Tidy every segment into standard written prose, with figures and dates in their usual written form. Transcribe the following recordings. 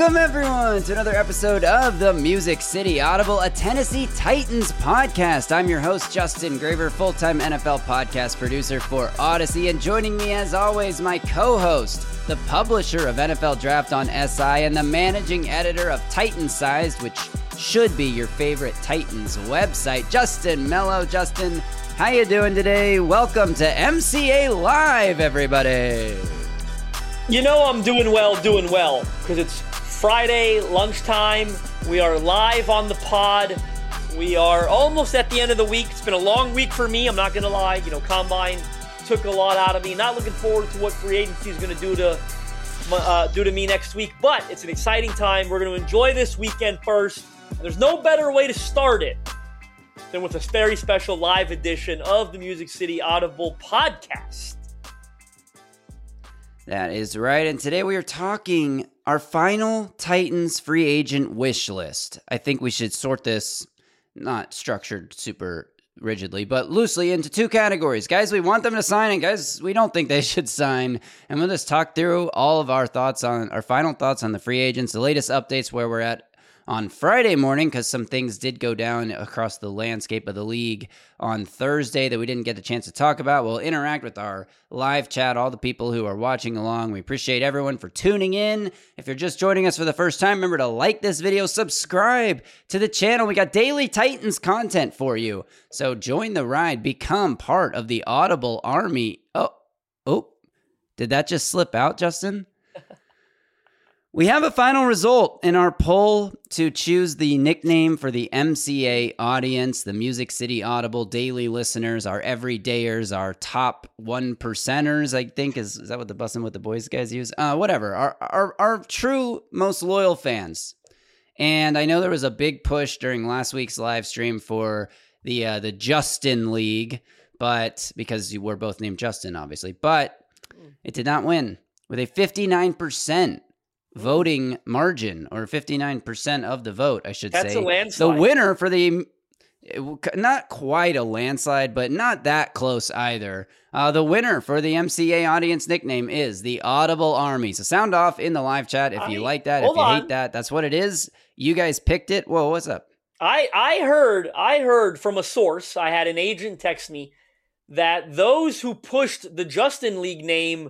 Welcome, everyone, to another episode of the Music City Audible, a Tennessee Titans podcast. I'm your host, Justin Graver, full-time NFL podcast producer for Odyssey, and joining me, as always, my co-host, the publisher of NFL Draft on SI, and the managing editor of Titansized, which should be your favorite Titans website, Justin Mello. Justin, how you doing today? Welcome to MCA Live, everybody. You know I'm doing well, because it's Friday, lunchtime. We are live on the pod. We are almost at the end of the week. It's been a long week for me, I'm not going to lie. Combine took a lot out of me. Not looking forward to what free agency is going to do to me next week, but it's an exciting time. We're going to enjoy this weekend first. There's no better way to start it than with a very special live edition of the Music City Audible podcast. That is right, and today we are talking our final Titans free agent wish list. I think we should sort this, not structured super rigidly, but loosely into two categories. Guys, we want them to sign, and guys, we don't think they should sign. And we'll just talk through all of our final thoughts on the free agents, the latest updates, where we're at on Friday morning, because some things did go down across the landscape of the league on Thursday that we didn't get a chance to talk about. We'll interact with our live chat, all the people who are watching along. We appreciate everyone for tuning in. If you're just joining us for the first time, remember to like this video, subscribe to the channel. We got daily Titans content for you. So join the ride, become part of the Audible Army. Oh, did that just slip out, Justin? We have a final result in our poll to choose the nickname for the MCA audience, the Music City Audible daily listeners, our everydayers, our top 1%ers, I think. Is that what the Bussin' with the Boys guys use? Whatever. Our true most loyal fans. And I know there was a big push during last week's live stream for the Justin League, but because you were both named Justin, obviously. But it did not win with a 59% voting margin, or 59% of the vote, I should say. That's a landslide. The winner for not quite a landslide, but not that close either. The winner for the MCA audience nickname is the Audible Army. So sound off in the live chat if you like that, if you hate that. That's what it is. You guys picked it. Whoa, what's up? I heard from a source, I had an agent text me, that those who pushed the Justin League name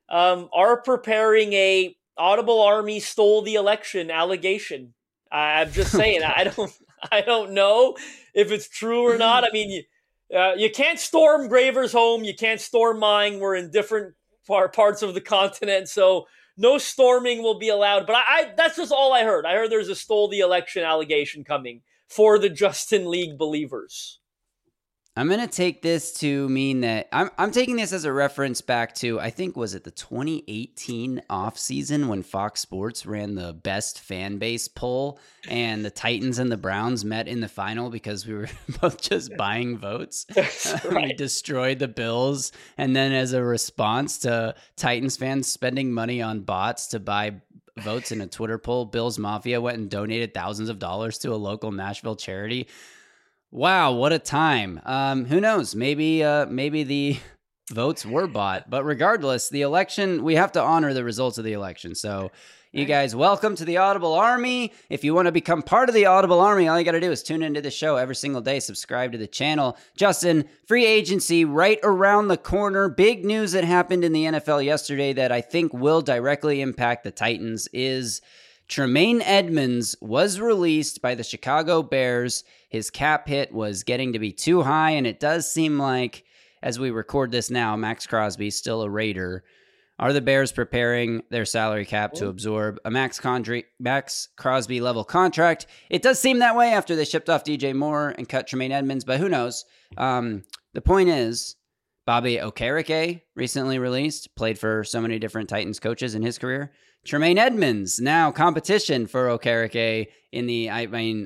are preparing a Audible Army stole the election allegation. I'm just saying, I don't know if it's true or not. I mean, you can't storm Graver's home. You can't storm mine. We're in different parts of the continent, so no storming will be allowed. But that's just all I heard. I heard there's a stole the election allegation coming for the Justin League believers. I'm going to take this to mean that I'm taking this as a reference back to, I think, was it the 2018 offseason when Fox Sports ran the best fan base poll and the Titans and the Browns met in the final because we were both just buying votes. That's right. We destroyed the Bills. And then as a response to Titans fans spending money on bots to buy votes in a Twitter poll, Bills Mafia went and donated thousands of dollars to a local Nashville charity. Wow, what a time. Who knows? Maybe the votes were bought. But regardless, the election, we have to honor the results of the election. So you guys, welcome to the Audible Army. If you want to become part of the Audible Army, all you got to do is tune into the show every single day, subscribe to the channel. Justin, free agency right around the corner. Big news that happened in the NFL yesterday that I think will directly impact the Titans is Tremaine Edmunds was released by the Chicago Bears. His cap hit was getting to be too high, and it does seem like, as we record this now, Max Crosby, still a Raider. Are the Bears preparing their salary cap to absorb a Max Crosby level contract? It does seem that way after they shipped off DJ Moore and cut Tremaine Edmunds, but who knows? The point is, Bobby Okereke recently released, played for so many different Titans coaches in his career. Tremaine Edmunds, now competition for Okereke in the,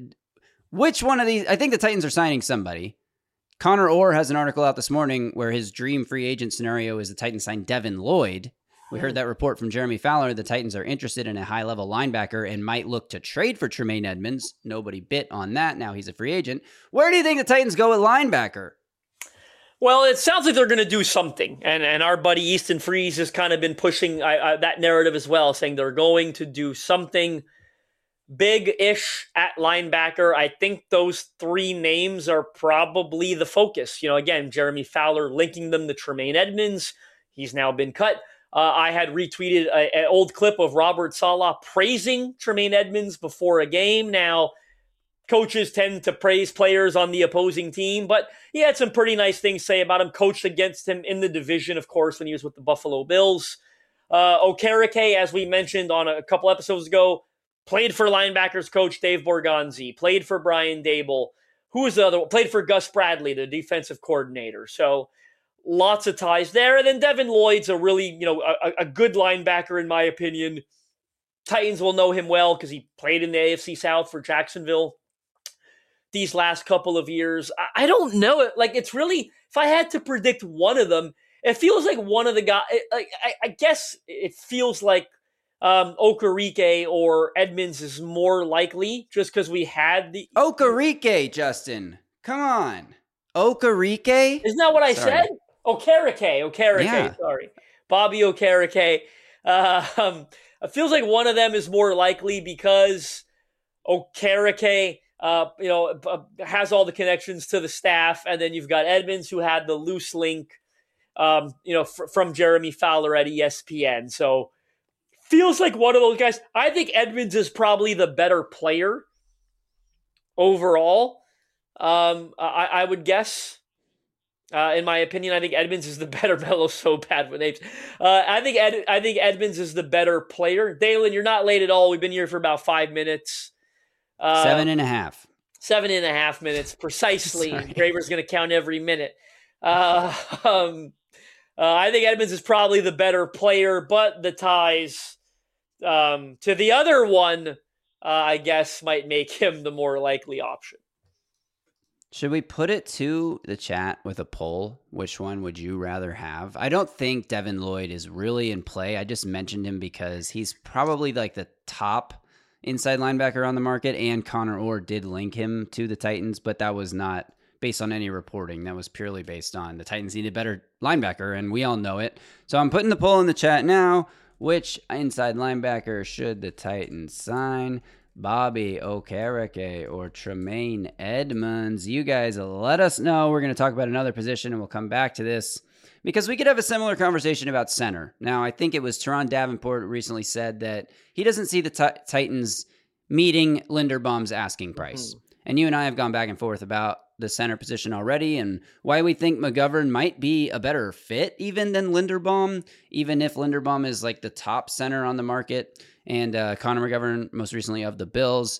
which one of these? I think the Titans are signing somebody. Connor Orr has an article out this morning where his dream free agent scenario is the Titans sign Devin Lloyd. We heard that report from Jeremy Fowler. The Titans are interested in a high-level linebacker and might look to trade for Tremaine Edmunds. Nobody bit on that. Now he's a free agent. Where do you think the Titans go with linebacker? Well, it sounds like they're going to do something, and our buddy Easton Freeze has kind of been pushing that narrative as well, saying they're going to do something big-ish at linebacker. I think those three names are probably the focus. Again, Jeremy Fowler linking them to Tremaine Edmunds. He's now been cut. I had retweeted an old clip of Robert Saleh praising Tremaine Edmunds before a game. Now, coaches tend to praise players on the opposing team, but he had some pretty nice things to say about him. Coached against him in the division, of course, when he was with the Buffalo Bills. Okereke, as we mentioned on a couple episodes ago, played for linebackers coach Dave Borgonzi, played for Brian Dable. Who was the other one? Played for Gus Bradley, the defensive coordinator. So lots of ties there. And then Devin Lloyd's a really, a good linebacker in my opinion. Titans will know him well because he played in the AFC South for Jacksonville these last couple of years. I don't know it. Like, it's really, if I had to predict one of them, it feels like one of the guys, I guess it feels like Okereke or Edmunds is more likely just because we had the Okereke, Justin. Come on. Okereke? Isn't that what I said? Okereke, yeah. Sorry. Bobby Okereke. It feels like one of them is more likely because Okereke has all the connections to the staff, and then you've got Edmunds who had the loose link, from Jeremy Fowler at ESPN. So feels like one of those guys. I think Edmunds is probably the better player overall. I would guess, in my opinion, I think Edmunds is the better. Melo's so bad with names. I think Edmunds is the better player. Dalen, you're not late at all. We've been here for about 5 minutes. 7.5. 7.5 minutes precisely. Graver's going to count every minute. I think Edmunds is probably the better player, but the ties to the other one, I guess, might make him the more likely option. Should we put it to the chat with a poll? Which one would you rather have? I don't think Devin Lloyd is really in play. I just mentioned him because he's probably like the top inside linebacker on the market, and Connor Orr did link him to the Titans, but that was not based on any reporting. That was purely based on the Titans needed a better linebacker, and we all know it. So I'm putting the poll in the chat now. Which inside linebacker should the Titans sign? Bobby Okereke or Tremaine Edmunds? You guys let us know. We're going to talk about another position, and we'll come back to this because we could have a similar conversation about center. Now, I think it was Teron Davenport recently said that he doesn't see the Titans meeting Linderbaum's asking price. And you and I have gone back and forth about the center position already and why we think McGovern might be a better fit even than Linderbaum, even if Linderbaum is like the top center on the market and Connor McGovern most recently of the Bills.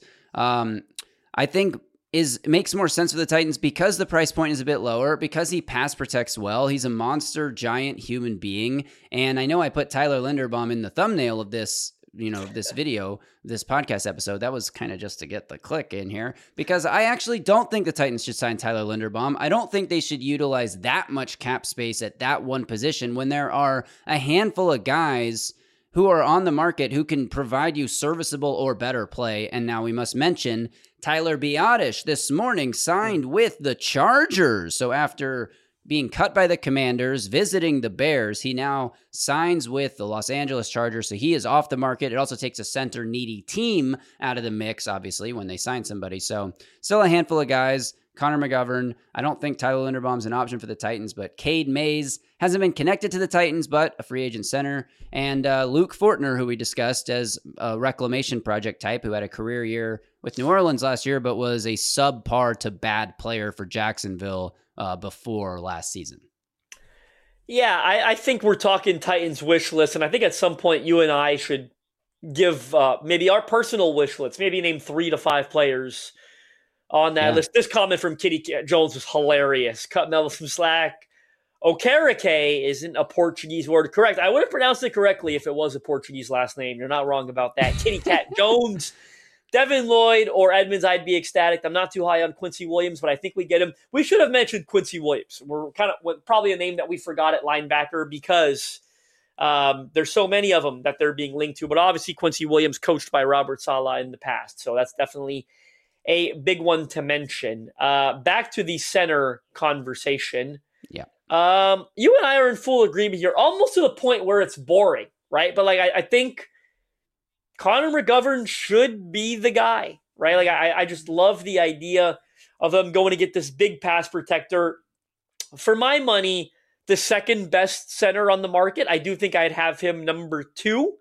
I think makes more sense for the Titans because the price point is a bit lower, because he pass protects well. He's a monster, giant human being. And I know I put Tyler Linderbaum in the thumbnail of this this video, this podcast episode. That was kind of just to get the click in here because I actually don't think the Titans should sign Tyler Linderbaum. I don't think they should utilize that much cap space at that one position when there are a handful of guys who are on the market who can provide you serviceable or better play. And now we must mention Tyler Biadasz this morning signed with the Chargers. So after being cut by the Commanders, visiting the Bears, he now signs with the Los Angeles Chargers, so he is off the market. It also takes a center-needy team out of the mix, obviously, when they sign somebody. So still a handful of guys. Connor McGovern, I don't think Tyler Linderbaum's an option for the Titans, but Cade Mays hasn't been connected to the Titans, but a free agent center. And Luke Fortner, who we discussed as a reclamation project type, who had a career year with New Orleans last year, but was a subpar to bad player for Jacksonville before last season. Yeah, I think we're talking Titans wish list, and I think at some point you and I should give maybe our personal wish list, maybe name 3 to 5 players on that list. This comment from Kitty Jones was hilarious. Cut Mel some slack. Okereke isn't a Portuguese word. Correct. I would have pronounced it correctly if it was a Portuguese last name. You're not wrong about that. Kitty Cat Jones. Devin Lloyd or Edmunds, I'd be ecstatic. I'm not too high on Quincy Williams, but I think we get him. We should have mentioned Quincy Williams. We're kind of probably a name that we forgot at linebacker because there's so many of them that they're being linked to. But obviously Quincy Williams coached by Robert Saleh in the past. So that's definitely a big one to mention. Back to the center conversation. Yeah. You and I are in full agreement here, almost to the point where it's boring, right? But like, I think Connor McGovern should be the guy, right? Like, I just love the idea of them going to get this big pass protector. For my money, the second best center on the market. I do think I'd have him number 2,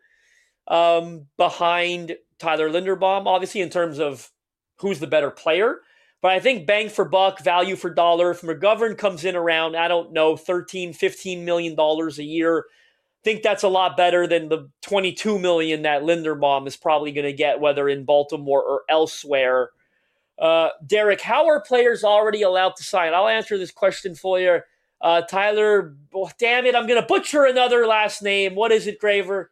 behind Tyler Linderbaum, obviously, in terms of who's the better player. But I think bang for buck, value for dollar, if McGovern comes in around, I don't know, $13-15 million a year, I think that's a lot better than the $22 million that Linderbaum is probably going to get, whether in Baltimore or elsewhere. Derek, how are players already allowed to sign? I'll answer this question for you. Tyler, damn it, I'm going to butcher another last name. What is it, Graver?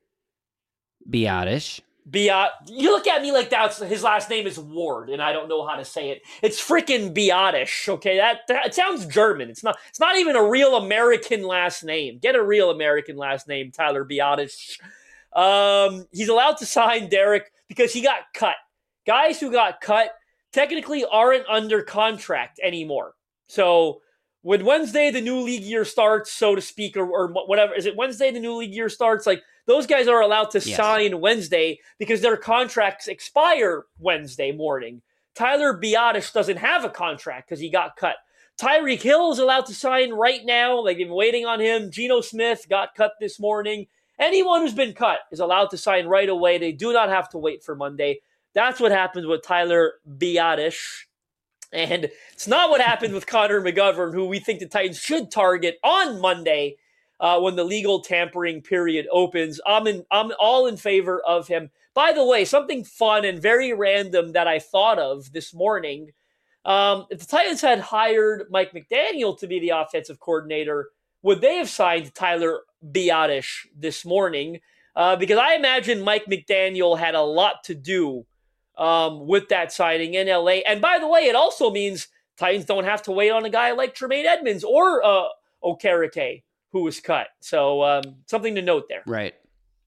Biadasz. You look at me like that. His last name is Ward, and I don't know how to say it. It's freaking Biadasz. Okay, that it sounds German. It's not. It's not even a real American last name. Get a real American last name, Tyler Biadasz. He's allowed to sign Derek because he got cut. Guys who got cut technically aren't under contract anymore. So when Wednesday the new league year starts, so to speak, or whatever, is it Wednesday the new league year starts? Like, those guys are allowed to sign Wednesday because their contracts expire Wednesday morning. Tyler Biadasz doesn't have a contract because he got cut. Tyreek Hill is allowed to sign right now. Like, they've been waiting on him. Geno Smith got cut this morning. Anyone who's been cut is allowed to sign right away. They do not have to wait for Monday. That's what happens with Tyler Biadasz. And it's not what happened with Connor McGovern, who we think the Titans should target on Monday when the legal tampering period opens. I'm all in favor of him. By the way, something fun and very random that I thought of this morning. If the Titans had hired Mike McDaniel to be the offensive coordinator, would they have signed Tyler Biadasz this morning? Because I imagine Mike McDaniel had a lot to do with that signing in LA. And by the way, it also means Titans don't have to wait on a guy like Tremaine Edmonds or Okereke, who was cut. So something to note there. Right.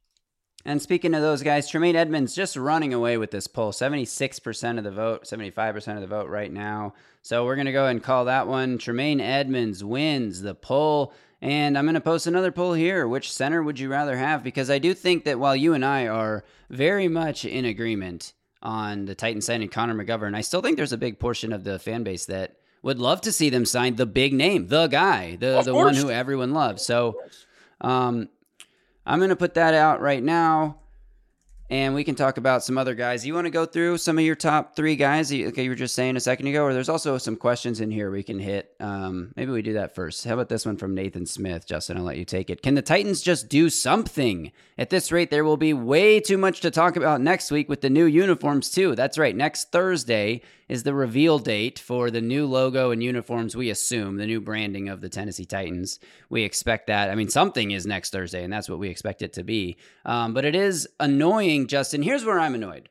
And speaking of those guys, Tremaine Edmonds just running away with this poll. 76% of the vote, 75% of the vote right now. So we're going to go ahead and call that one. Tremaine Edmonds wins the poll. And I'm going to post another poll here. Which center would you rather have? Because I do think that while you and I are very much in agreement on the Titans signing Connor McGovern, I still think there's a big portion of the fan base that would love to see them sign the big name, the guy, the one who everyone loves. So I'm going to put that out right now, and we can talk about some other guys. You want to go through some of your top 3 guys? Okay, you were just saying a second ago, or there's also some questions in here we can hit. Maybe we do that first. How about this one from Nathan Smith? Justin, I'll let you take it. Can the Titans just do something? At this rate, there will be way too much to talk about next week with the new uniforms, too. That's right. Next Thursday is the reveal date for the new logo and uniforms, we assume, the new branding of the Tennessee Titans. We expect that. I mean, something is next Thursday, and that's what we expect it to be. But it is annoying, Justin. Here's where I'm annoyed.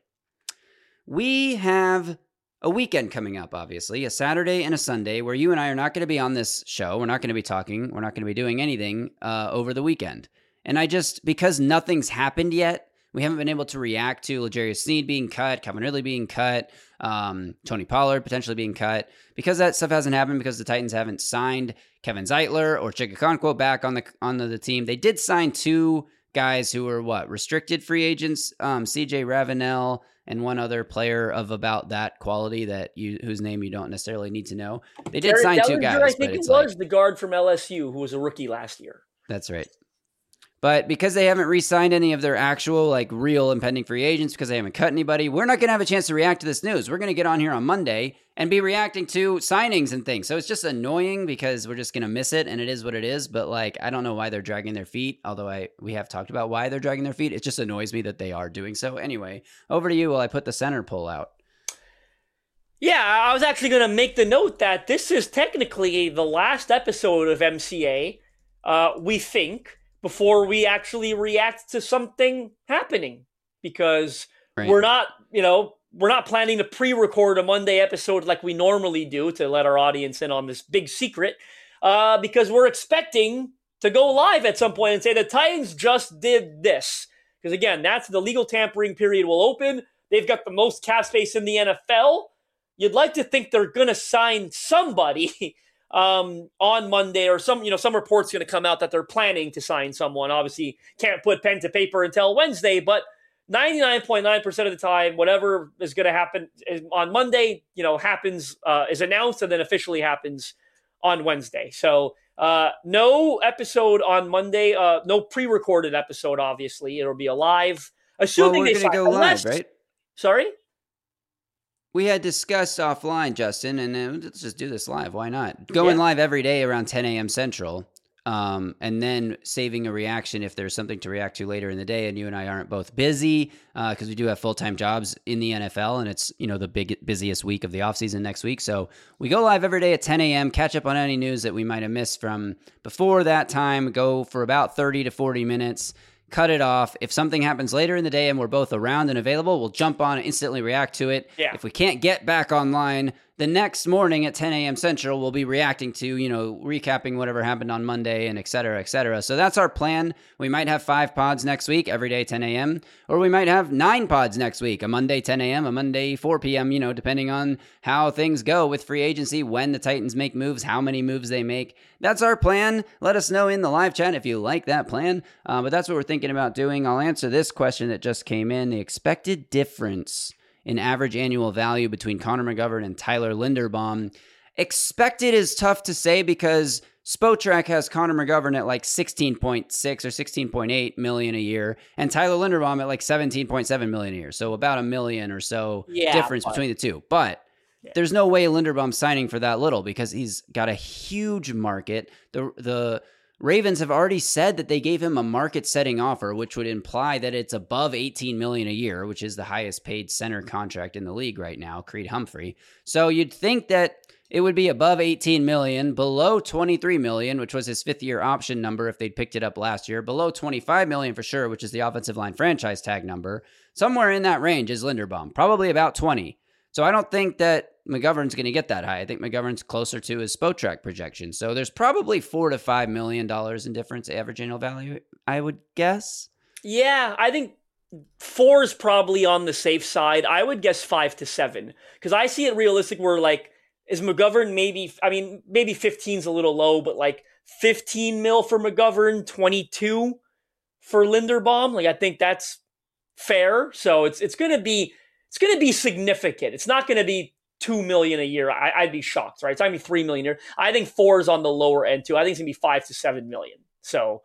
We have a weekend coming up, obviously, a Saturday and a Sunday, where you and I are not going to be on this show. We're not going to be talking. We're not going to be doing anything over the weekend. And because nothing's happened yet, we haven't been able to react to L'Jarius Sneed being cut, Calvin Ridley being cut, Tony Pollard potentially being cut. Because that stuff hasn't happened, because the Titans haven't signed Kevin Zeitler or Chig Okonkwo back on the team. They did sign 2 guys who were restricted free agents, CJ Ravenel and one other player of about that quality whose name you don't necessarily need to know. They did sign 2 guys. I think it was the guard from LSU who was a rookie last year. That's right. But because they haven't re-signed any of their actual, real impending free agents, because they haven't cut anybody, we're not going to have a chance to react to this news. We're going to get on here on Monday and be reacting to signings and things. So it's just annoying because we're just going to miss it, and it is what it is. But, I don't know why they're dragging their feet, although we have talked about why they're dragging their feet. It just annoys me that they are doing so. Anyway, over to you while I put the center poll out. Yeah, I was actually going to make the note that this is technically the last episode of MCA, we think, before we actually react to something happening, because we're not planning to pre-record a Monday episode like we normally do to let our audience in on this big secret, because we're expecting to go live at some point and say the Titans just did this. Because again, that's the legal tampering period will open. They've got the most cap space in the NFL. You'd like to think they're going to sign somebody on Monday, or some reports going to come out that they're planning to sign someone. Obviously, can't put pen to paper until Wednesday, but 99.9% of the time, whatever is going to happen on Monday, happens, is announced and then officially happens on Wednesday. So no episode on Monday, no pre-recorded episode. Obviously, it'll be a live. Assuming we're going to go live, right? Sorry. We had discussed offline, Justin, and let's just do this live. Why not? Going live every day around 10 a.m. Central, and then saving a reaction if there's something to react to later in the day. And you and I aren't both busy because we do have full-time jobs in the NFL, and it's the busiest week of the offseason next week. So we go live every day at 10 a.m., catch up on any news that we might have missed from before that time, go for about 30 to 40 minutes, cut it off. If something happens later in the day and we're both around and available, we'll jump on and instantly react to it. Yeah. If we can't get back online, the next morning at 10 a.m. Central, we'll be reacting to, recapping whatever happened on Monday and et cetera, et cetera. So that's our plan. We might have 5 pods next week, every day 10 a.m., or we might have 9 pods next week, a Monday 10 a.m., a Monday 4 p.m., depending on how things go with free agency, when the Titans make moves, how many moves they make. That's our plan. Let us know in the live chat if you like that plan. But that's what we're thinking about doing. I'll answer this question that just came in. The expected difference in average annual value between Connor McGovern and Tyler Linderbaum. Expected is tough to say because Spotrac has Connor McGovern at like 16.6 or 16.8 million a year, and Tyler Linderbaum at like 17.7 million a year. So about $1 million or so difference between the two. But there's no way Linderbaum's signing for that little because he's got a huge market. The Ravens have already said that they gave him a market-setting offer, which would imply that it's above $18 million a year, which is the highest-paid center contract in the league right now, Creed Humphrey. So you'd think that it would be above $18 million, below $23 million, which was his fifth-year option number if they'd picked it up last year, below $25 million for sure, which is the offensive line franchise tag number. Somewhere in that range is Linderbaum, probably about 20. So I don't think that McGovern's going to get that high. I think McGovern's closer to his Spotrac projection. So there's probably $4 to $5 million in difference average annual value, I would guess. Yeah, I think 4 is probably on the safe side. I would guess 5 to 7 because I see it realistic where is McGovern maybe 15 is a little low, but 15 mil for McGovern, 22 for Linderbaum. I think that's fair. So it's going to be significant. It's not going to be $2 million a year. I'd be shocked, right? It's going to be $3 million a year. I think 4 is on the lower end too. I think it's going to be 5 to 7 million. So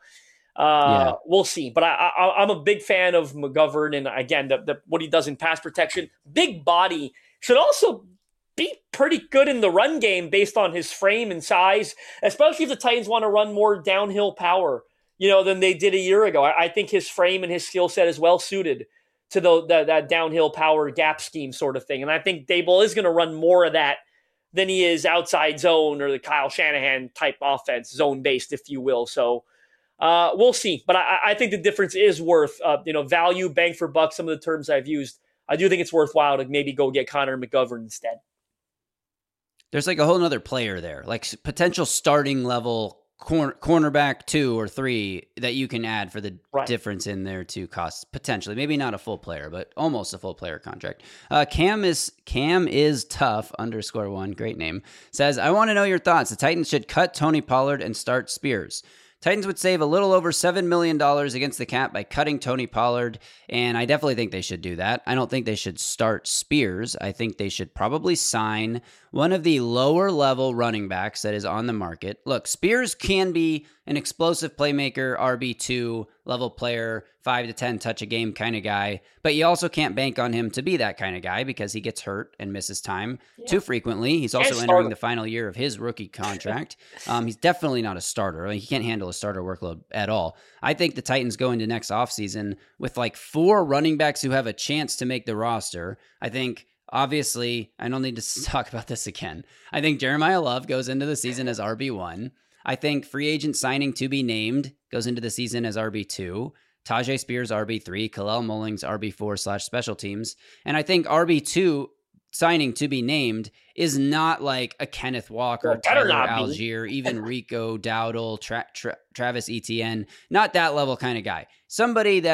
we'll see. But I'm a big fan of McGovern, and again, what he does in pass protection, big body, should also be pretty good in the run game based on his frame and size, especially if the Titans want to run more downhill power, than they did a year ago. I think his frame and his skill set is well suited to that downhill power gap scheme sort of thing. And I think Daboll is going to run more of that than he is outside zone or the Kyle Shanahan type offense, zone-based, if you will. So we'll see. But I think the difference is worth, value, bang for buck, some of the terms I've used. I do think it's worthwhile to maybe go get Connor McGovern instead. There's a whole nother player there, potential starting level cornerback 2 or 3 that you can add for the difference in their two costs, potentially. Maybe not a full player, but almost a full player contract. Cam is tough _1, great name, says, I want to know your thoughts. The Titans should cut Tony Pollard and start Spears. Titans would save a little over $7 million against the cap by cutting Tony Pollard, and I definitely think they should do that. I don't think they should start Spears. I think they should probably sign one of the lower-level running backs that is on the market. Look, Spears can be an explosive playmaker, RB2 level player, 5 to 10 touch a game kind of guy, but you also can't bank on him to be that kind of guy because he gets hurt and misses time too frequently. He's also entering the final year of his rookie contract. He's definitely not a starter. He can't handle a starter workload at all. I think the Titans go into next offseason with 4 running backs who have a chance to make the roster. I think, obviously, I don't need to talk about this again. I think Jeremiah Love goes into the season as RB1. I think free agent signing to be named goes into the season as RB2. Tajay Spears, RB3. Kalel Mullings, RB4/special teams. And I think RB2 signing to be named is not like a Kenneth Walker, Tyler Algier, even Rico Dowdle, Travis Etienne. Not that level kind of guy. Somebody that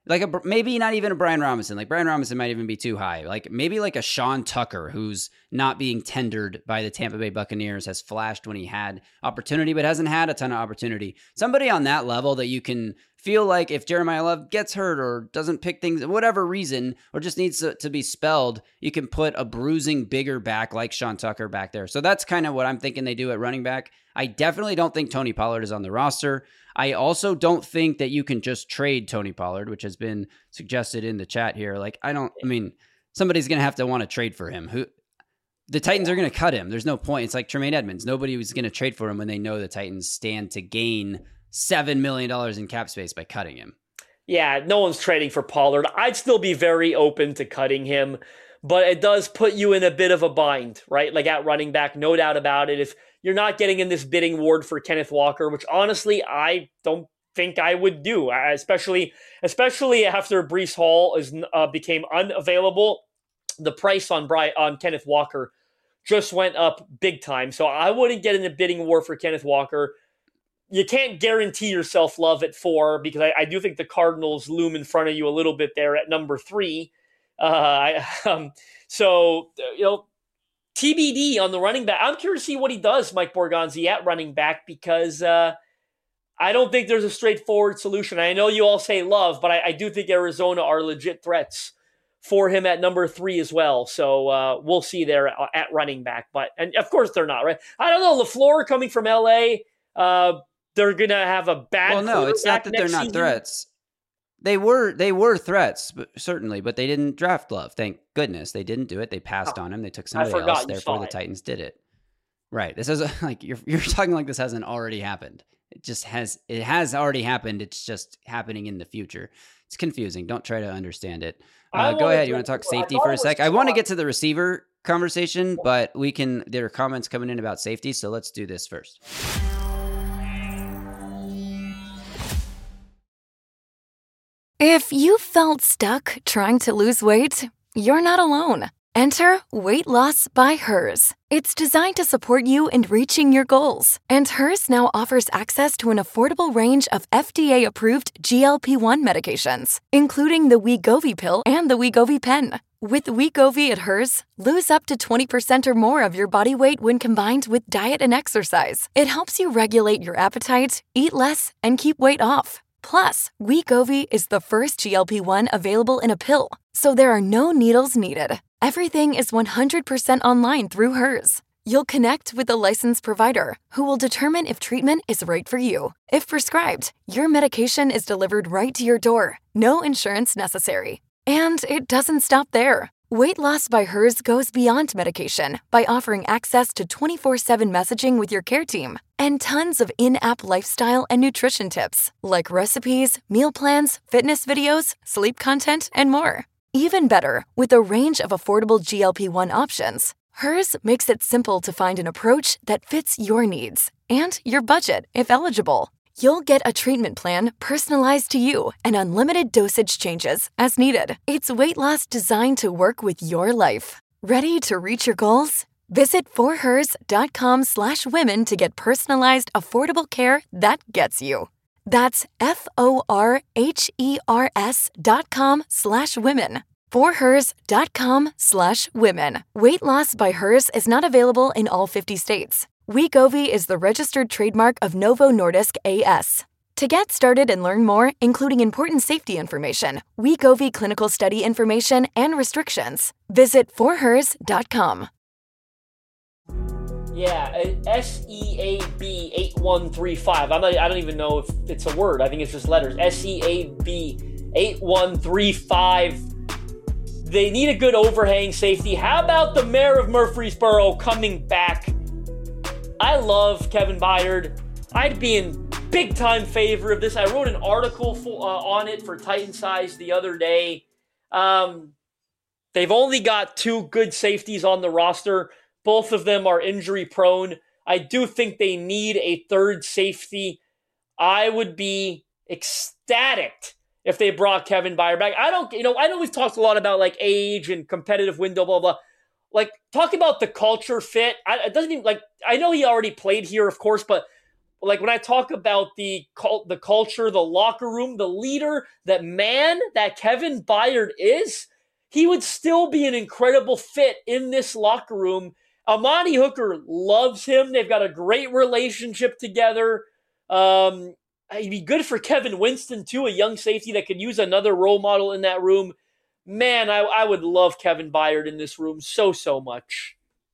like maybe not even a Brian Robinson. Like Brian Robinson might even be too high. Like maybe like a Sean Tucker, who's not being tendered by the Tampa Bay Buccaneers, has flashed when he had opportunity, but hasn't had a ton of opportunity. Somebody on that level that you can feel like if Jeremiah Love gets hurt or doesn't pick things, whatever reason, or just needs to be spelled, you can put a bruising bigger back like Sean Tucker back there. So that's kind of what I'm thinking they do at running back. I definitely don't think Tony Pollard is on the roster. I also don't think that you can just trade Tony Pollard, which has been suggested in the chat here. Like, I mean, somebody's going to have to want to trade for him. The Titans are going to cut him. There's no point. It's like Tremaine Edmonds. Nobody was going to trade for him when they know the Titans stand to gain $7 million in cap space by cutting him. Yeah, no one's trading for Pollard. I'd still be very open to cutting him, but it does put you in a bit of a bind, right? Like at running back, no doubt about it. If you're not getting in this bidding war for Kenneth Walker, which honestly, I don't think I would do, especially after Breece Hall became unavailable. The price on Kenneth Walker just went up big time. So I wouldn't get in a bidding war for Kenneth Walker. You can't guarantee yourself Love at 4 because I do think the Cardinals loom in front of you a little bit there at number 3. TBD on the running back. I'm curious to see what he does, Mike Borgonzi, at running back, because I don't think there's a straightforward solution. I know you all say Love, but I do think Arizona are legit threats for him at number 3 as well. So we'll see there at running back. And of course they're not, right? I don't know. LaFleur coming from LA, they're going to have a bad. Well, no, it's not that they're not threats. They were threats, certainly, but they didn't draft Love. Thank goodness they didn't do it. They passed on him. They took somebody else. Therefore, the Titans did it. Right. This is like you're talking like this hasn't already happened. It has already happened. It's just happening in the future. It's confusing. Don't try to understand it. Go ahead. You want to talk safety for a sec? I want to get to the receiver conversation, but there are comments coming in about safety, so let's do this first. If you felt stuck trying to lose weight, you're not alone. Enter Weight Loss by Hers. It's designed to support you in reaching your goals. And Hers now offers access to an affordable range of FDA-approved GLP-1 medications, including the Wegovy pill and the Wegovy pen. With Wegovy at Hers, lose up to 20% or more of your body weight when combined with diet and exercise. It helps you regulate your appetite, eat less, and keep weight off. Plus, Wegovy is the first GLP-1 available in a pill, so there are no needles needed. Everything is 100% online through Hers. You'll connect with a licensed provider who will determine if treatment is right for you. If prescribed, your medication is delivered right to your door. No insurance necessary. And it doesn't stop there. Weight Loss by Hers goes beyond medication by offering access to 24/7 messaging with your care team and tons of in-app lifestyle and nutrition tips like recipes, meal plans, fitness videos, sleep content, and more. Even better, with a range of affordable GLP-1 options, Hers makes it simple to find an approach that fits your needs and your budget if eligible. You'll get a treatment plan personalized to you and unlimited dosage changes as needed. It's weight loss designed to work with your life. Ready to reach your goals? Visit forhers.com/women to get personalized, affordable care that gets you. That's forhers.com/women. forhers.com/women. Weight Loss by Hers is not available in all 50 states. Wegovy is the registered trademark of Novo Nordisk A.S. To get started and learn more, including important safety information, Wegovy clinical study information, and restrictions, visit forhers.com. Yeah, SEAB 8135. I don't even know if it's a word. I think it's just letters. SEAB 8135. They need a good overhang safety. How about the mayor of Murfreesboro coming back? I love Kevin Byard. I'd be in big time favor of this. I wrote an article on it for Titan Size the other day. They've only got 2 good safeties on the roster. Both of them are injury prone. I do think they need a 3rd safety. I would be ecstatic if they brought Kevin Byard back. I know we've talked a lot about like age and competitive window, blah, blah. Like, talk about the culture fit. It doesn't even, like, I know he already played here, of course, but like when I talk about the culture, the locker room, the leader, that Kevin Byard is, he would still be an incredible fit in this locker room. Amani Hooker loves him. They've got a great relationship together. He'd be good for Kevin Winston, too, a young safety that could use another role model in that room. Man, I would love Kevin Byard in this room so much.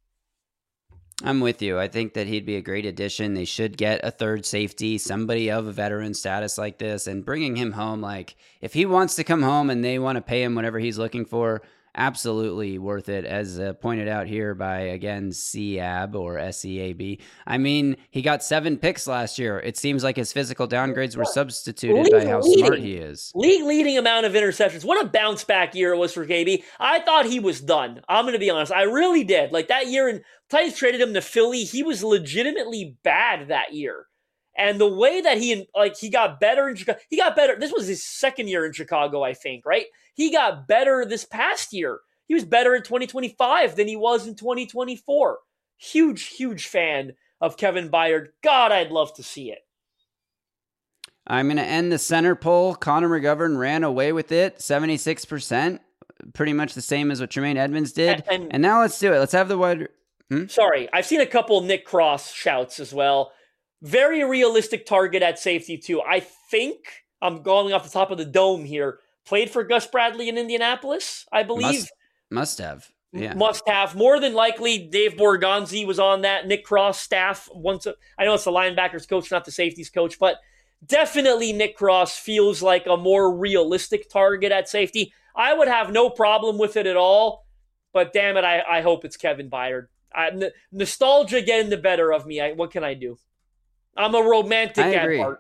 I'm with you. I think that he'd be a great addition. They should get a third safety, somebody of a veteran status like this, and bringing him home. Like, if he wants to come home and they want to pay him whatever he's looking for, absolutely worth it. As pointed out here by, again, Seab or SEAB. I mean, he got 7 picks last year. It seems like his physical downgrades were substituted by how smart he is. League leading amount of interceptions. What a bounce back year it was for KB. I thought he was done. I'm going to be honest. I really did. Like that year, and Titans traded him to Philly. He was legitimately bad that year. And the way that he got better in Chicago, he got better. This was his second year in Chicago, I think, right? He got better this past year. He was better in 2025 than he was in 2024. Huge fan of Kevin Byard. God, I'd love to see it. I'm going to end the center poll. Connor McGovern ran away with it, 76%. Pretty much the same as what Tremaine Edmonds did. And now let's do it. Let's have the wide... Sorry, I've seen a couple Nick Cross shouts as well. Very realistic target at safety, too. I think, I'm going off the top of the dome here, played for Gus Bradley in Indianapolis, I believe. Must have. Yeah. Must have. More than likely, Dave Borgonzi was on that Nick Cross staff. I know it's the linebackers coach, not the safeties coach, but definitely Nick Cross feels like a more realistic target at safety. I would have no problem with it at all, but damn it, I hope it's Kevin Byard. Nostalgia getting the better of me. What can I do? I'm a romantic at heart.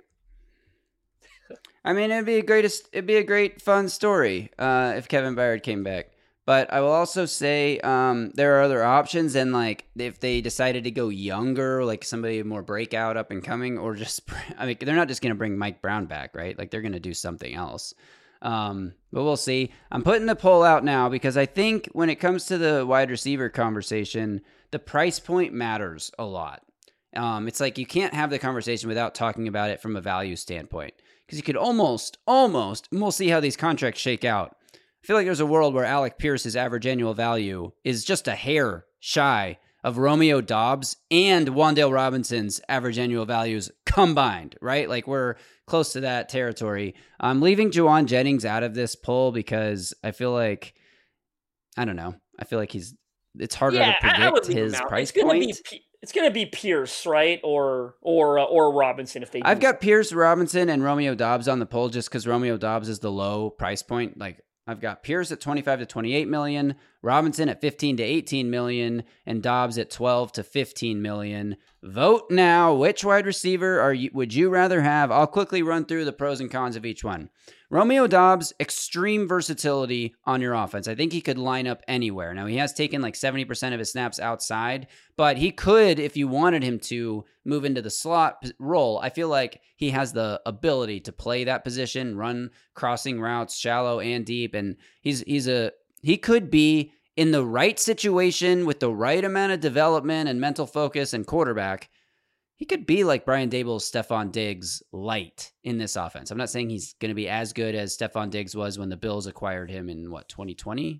I mean, it'd be a great fun story if Kevin Byard came back. But I will also say there are other options, and like if they decided to go younger, like somebody more breakout, up and coming, or just they're not just going to bring Mike Brown back, right? Like they're going to do something else. But we'll see. I'm putting the poll out now because I think when it comes to the wide receiver conversation, the price point matters a lot. It's like you can't have the conversation without talking about it from a value standpoint, because you could almost, and we'll see how these contracts shake out. I feel like there's a world where Alec Pierce's average annual value is just a hair shy of Romeo Doubs and Wan'Dale Robinson's average annual values combined, right? Like we're close to that territory. I'm leaving Juwan Jennings out of this poll because I feel like, I don't know. I feel like it's harder to predict his price point. It's going to be Pierce, right? Or Robinson if they do. I've got Pierce, Robinson, and Romeo Doubs on the poll just because Romeo Doubs is the low price point. Like I've got Pierce at 25 to 28 million, Robinson at 15 to 18 million, and Doubs at 12 to 15 million. Vote now. Which wide receiver would you rather have? I'll quickly run through the pros and cons of each one. Romeo Doubs, extreme versatility on your offense. I think he could line up anywhere. Now, he has taken like 70% of his snaps outside, but he could, if you wanted him to, move into the slot role. I feel like he has the ability to play that position, run crossing routes, shallow and deep, and he could be in the right situation with the right amount of development and mental focus and quarterback. He could be like Brian Daboll's Stephon Diggs light in this offense. I'm not saying he's going to be as good as Stephon Diggs was when the Bills acquired him in 2020.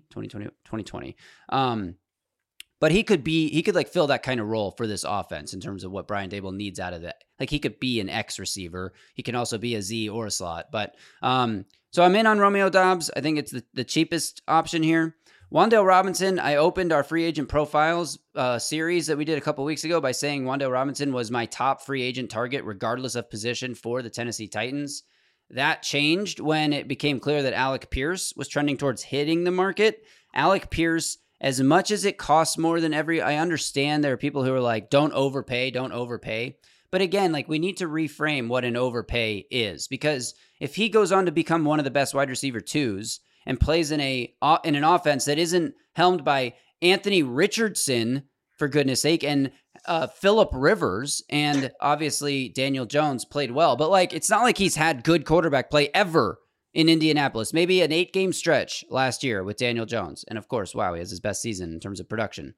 But he could like fill that kind of role for this offense in terms of what Brian Daboll needs out of it. Like he could be an X receiver. He can also be a Z or a slot. But so I'm in on Romeo Doubs. I think it's the cheapest option here. Wan'Dale Robinson, I opened our free agent profiles series that we did a couple weeks ago by saying Wan'Dale Robinson was my top free agent target regardless of position for the Tennessee Titans. That changed when it became clear that Alec Pierce was trending towards hitting the market. Alec Pierce, as much as it costs more than I understand there are people who are like, don't overpay. But again, like we need to reframe what an overpay is, because if he goes on to become one of the best wide receiver twos and plays in an offense that isn't helmed by Anthony Richardson, for goodness sake, and Phillip Rivers, and obviously Daniel Jones played well, but like it's not like he's had good quarterback play ever in Indianapolis. Maybe an 8-game stretch last year with Daniel Jones, and of course, wow, he has his best season in terms of production.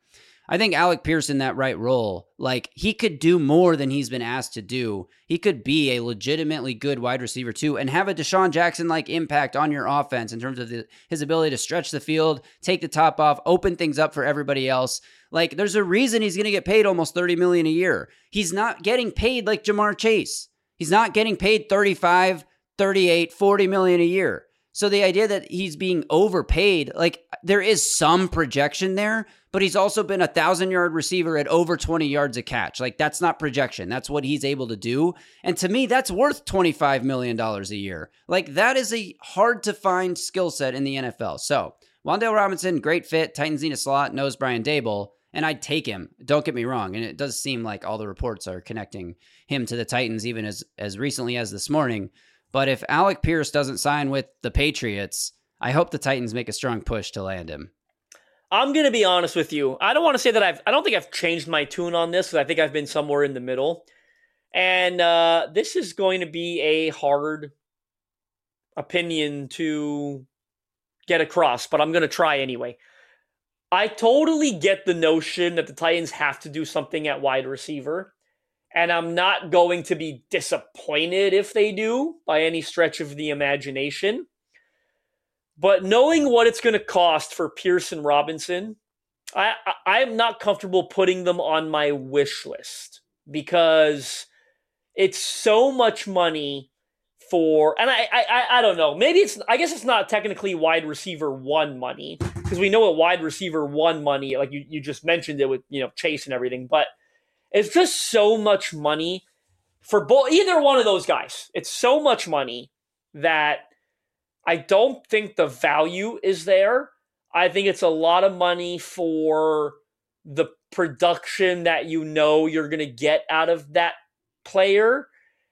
I think Alec Pierce in that right role, like he could do more than he's been asked to do. He could be a legitimately good wide receiver too and have a Deshaun Jackson-like impact on your offense in terms of his ability to stretch the field, take the top off, open things up for everybody else. Like there's a reason he's going to get paid almost $30 million a year. He's not getting paid like Ja'Marr Chase. He's not getting paid 35, 38, 40 million a year. So the idea that he's being overpaid, like there is some projection there, but he's also been 1,000-yard receiver at over 20 yards a catch. Like that's not projection. That's what he's able to do. And to me, that's worth $25 million a year. Like that is a hard to find skill set in the NFL. So Wan'Dale Robinson, great fit. Titans need a slot, knows Brian Daboll, and I'd take him. Don't get me wrong. And it does seem like all the reports are connecting him to the Titans, even as recently as this morning. But if Alec Pierce doesn't sign with the Patriots, I hope the Titans make a strong push to land him. I'm going to be honest with you. I don't want to say that I don't think I've changed my tune on this, because I think I've been somewhere in the middle. And this is going to be a hard opinion to get across, but I'm going to try anyway. I totally get the notion that the Titans have to do something at wide receiver. And I'm not going to be disappointed if they do by any stretch of the imagination. But knowing what it's going to cost for Pierce and Robinson, I'm not comfortable putting them on my wish list, because it's so much money for, and I don't know, I guess it's not technically wide receiver one money, because we know what wide receiver one money, like you just mentioned it with, Chase and everything, but it's just so much money for either one of those guys. It's so much money that I don't think the value is there. I think it's a lot of money for the production that you're going to get out of that player.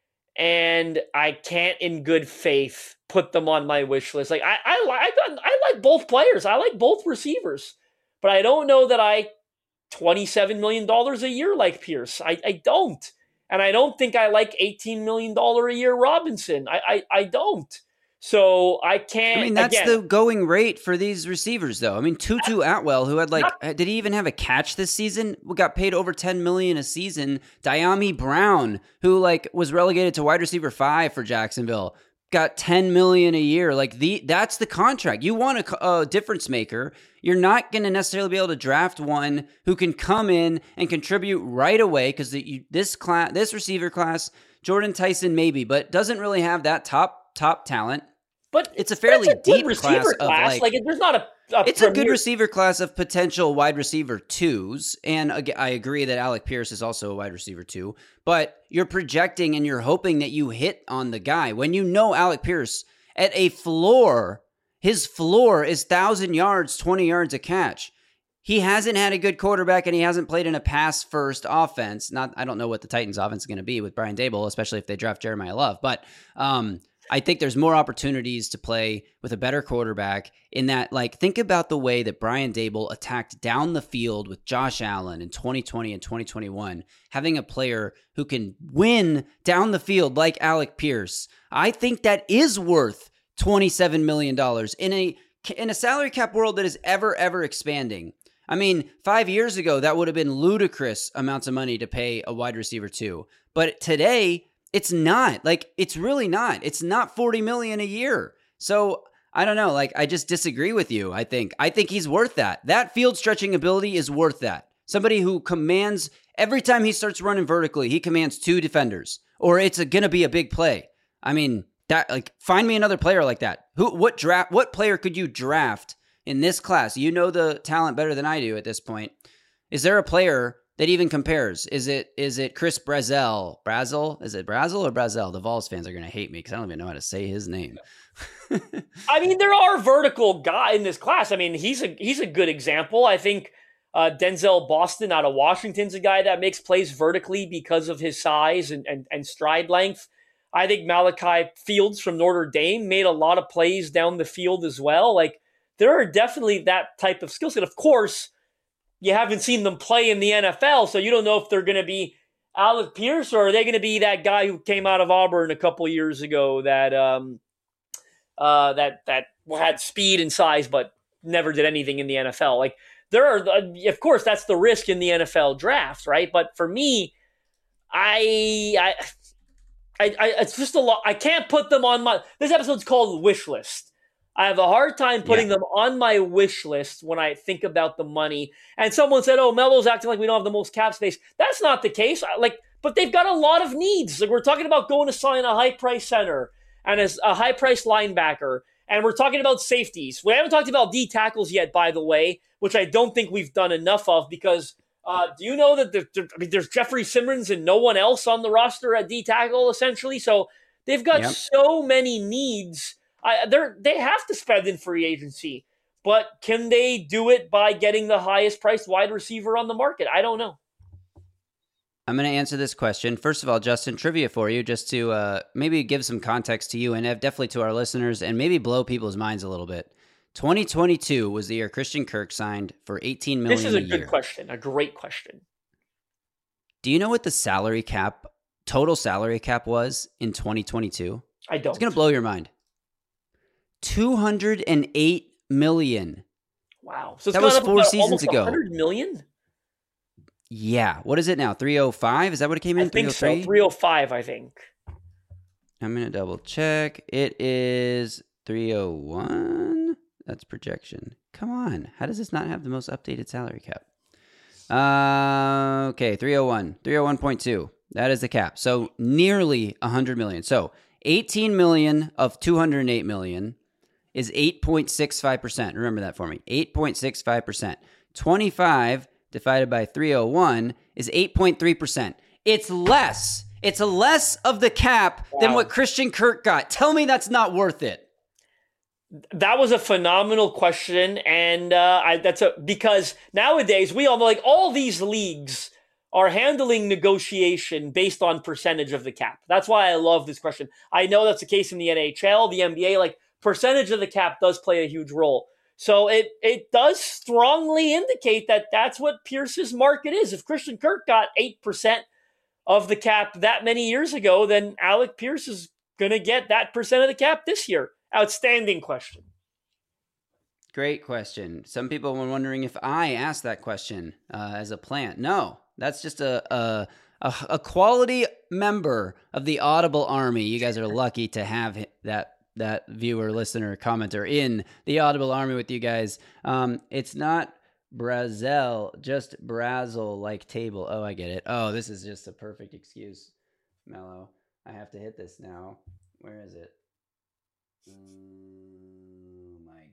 And I can't in good faith put them on my wish list. Like I like both players. I like both receivers. But I don't know that I $27 million a year like Pierce. I don't. And I don't think I like $18 million a year Robinson. I don't. So I can't. I mean, that's the going rate for these receivers, though. I mean, Tutu Atwell, who had did he even have a catch this season? We got paid over $10 million a season. Diami Brown, who was relegated to wide receiver 5 for Jacksonville, got $10 million a year. That's the contract. You want a difference maker. You're not going to necessarily be able to draft one who can come in and contribute right away, because this receiver class, Jordan Tyson maybe, but doesn't really have that top talent. But it's a fairly deep class of there's not it's a good receiver class of potential wide receiver 2s. And I agree that Alec Pierce is also a wide receiver 2, but you're projecting and you're hoping that you hit on the guy when Alec Pierce at a floor, his floor is 1,000 yards, 20 yards a catch. He hasn't had a good quarterback, and he hasn't played in a pass-first offense. I don't know what the Titans' offense is going to be with Brian Daboll, especially if they draft Jeremiah Love. But I think there's more opportunities to play with a better quarterback in that, think about the way that Brian Daboll attacked down the field with Josh Allen in 2020 and 2021, having a player who can win down the field like Alec Pierce. I think that is worth $27 million in a salary cap world that is ever expanding. I mean, 5 years ago, that would have been ludicrous amounts of money to pay a wide receiver 2. But today, it's not. It's really not. It's not $40 million a year. So I don't know. I just disagree with you. I think he's worth that. That field stretching ability is worth that. Somebody who commands, every time he starts running vertically, he commands 2 defenders, or it's going to be a big play. I mean, find me another player like that. What player could you draft in this class? You know the talent better than I do at this point. Is there a player that even compares? Is it Chris Brazel? Is it Brazel or Brazel? The Vols fans are going to hate me because I don't even know how to say his name. I mean, there are vertical guys in this class. I mean, he's a good example. I think Denzel Boston out of Washington's a guy that makes plays vertically because of his size and stride length. I think Malachi Fields from Notre Dame made a lot of plays down the field as well. There are definitely that type of skill set. Of course, you haven't seen them play in the NFL, so you don't know if they're going to be Alec Pierce or are they going to be that guy who came out of Auburn a couple years ago that that had speed and size but never did anything in the NFL. of course, that's the risk in the NFL draft, right? But for me, it's just a lot. I can't put them on this episode's called Wish List. I have a hard time putting them on my wish list when I think about the money. And someone said, "Oh, Melo's acting like we don't have the most cap space." That's not the case. But they've got a lot of needs. Like, we're talking about going to sign a high price center and as a high price linebacker, and we're talking about safeties. We haven't talked about D tackles yet, by the way, which I don't think we've done enough of, because do you know that there's Jeffrey Simmons and no one else on the roster at D tackle, essentially? So they've got so many needs. They have to spend in free agency, but can they do it by getting the highest priced wide receiver on the market? I don't know. I'm going to answer this question. First of all, Justin, trivia for you, just to maybe give some context to you and definitely to our listeners, and maybe blow people's minds a little bit. 2022 was the year Christian Kirk signed for $18 million. This is a good question, a great question. Do you know what the total salary cap was in 2022? I don't. It's going to blow your mind. $208 million. Wow. So that was 4 seasons ago. $100 million? Yeah. What is it now? 305? Is that what it came in? I think so. 305, I think. I'm going to double check. It is 301. That's projection. Come on. How does this not have the most updated salary cap? Okay, 301. 301.2. That is the cap. So nearly $100 million. So 18 million of 208 million is 8.65%. Remember that for me. 8.65%. 25 divided by 301 is 8.3%. It's less. It's less of the cap than what Christian Kirk got. Tell me that's not worth it. That was a phenomenal question, and because nowadays we all know, like, all these leagues are handling negotiation based on percentage of the cap. That's why I love this question. I know that's the case in the NHL, the NBA. Like, percentage of the cap does play a huge role. So it does strongly indicate that that's what Pierce's market is. If Christian Kirk got 8% of the cap that many years ago, then Alec Pierce is going to get that percent of the cap this year. Outstanding question. Great question. Some people were wondering if I asked that question as a plant. No, that's just a quality member of the Audible Army. You guys are lucky to have that viewer, listener, commenter in the Audible Army with you guys. It's not Brazil, just Brazel like table. Oh, I get it. Oh, this is just a perfect excuse, Mello. I have to hit this now. Where is it? Oh my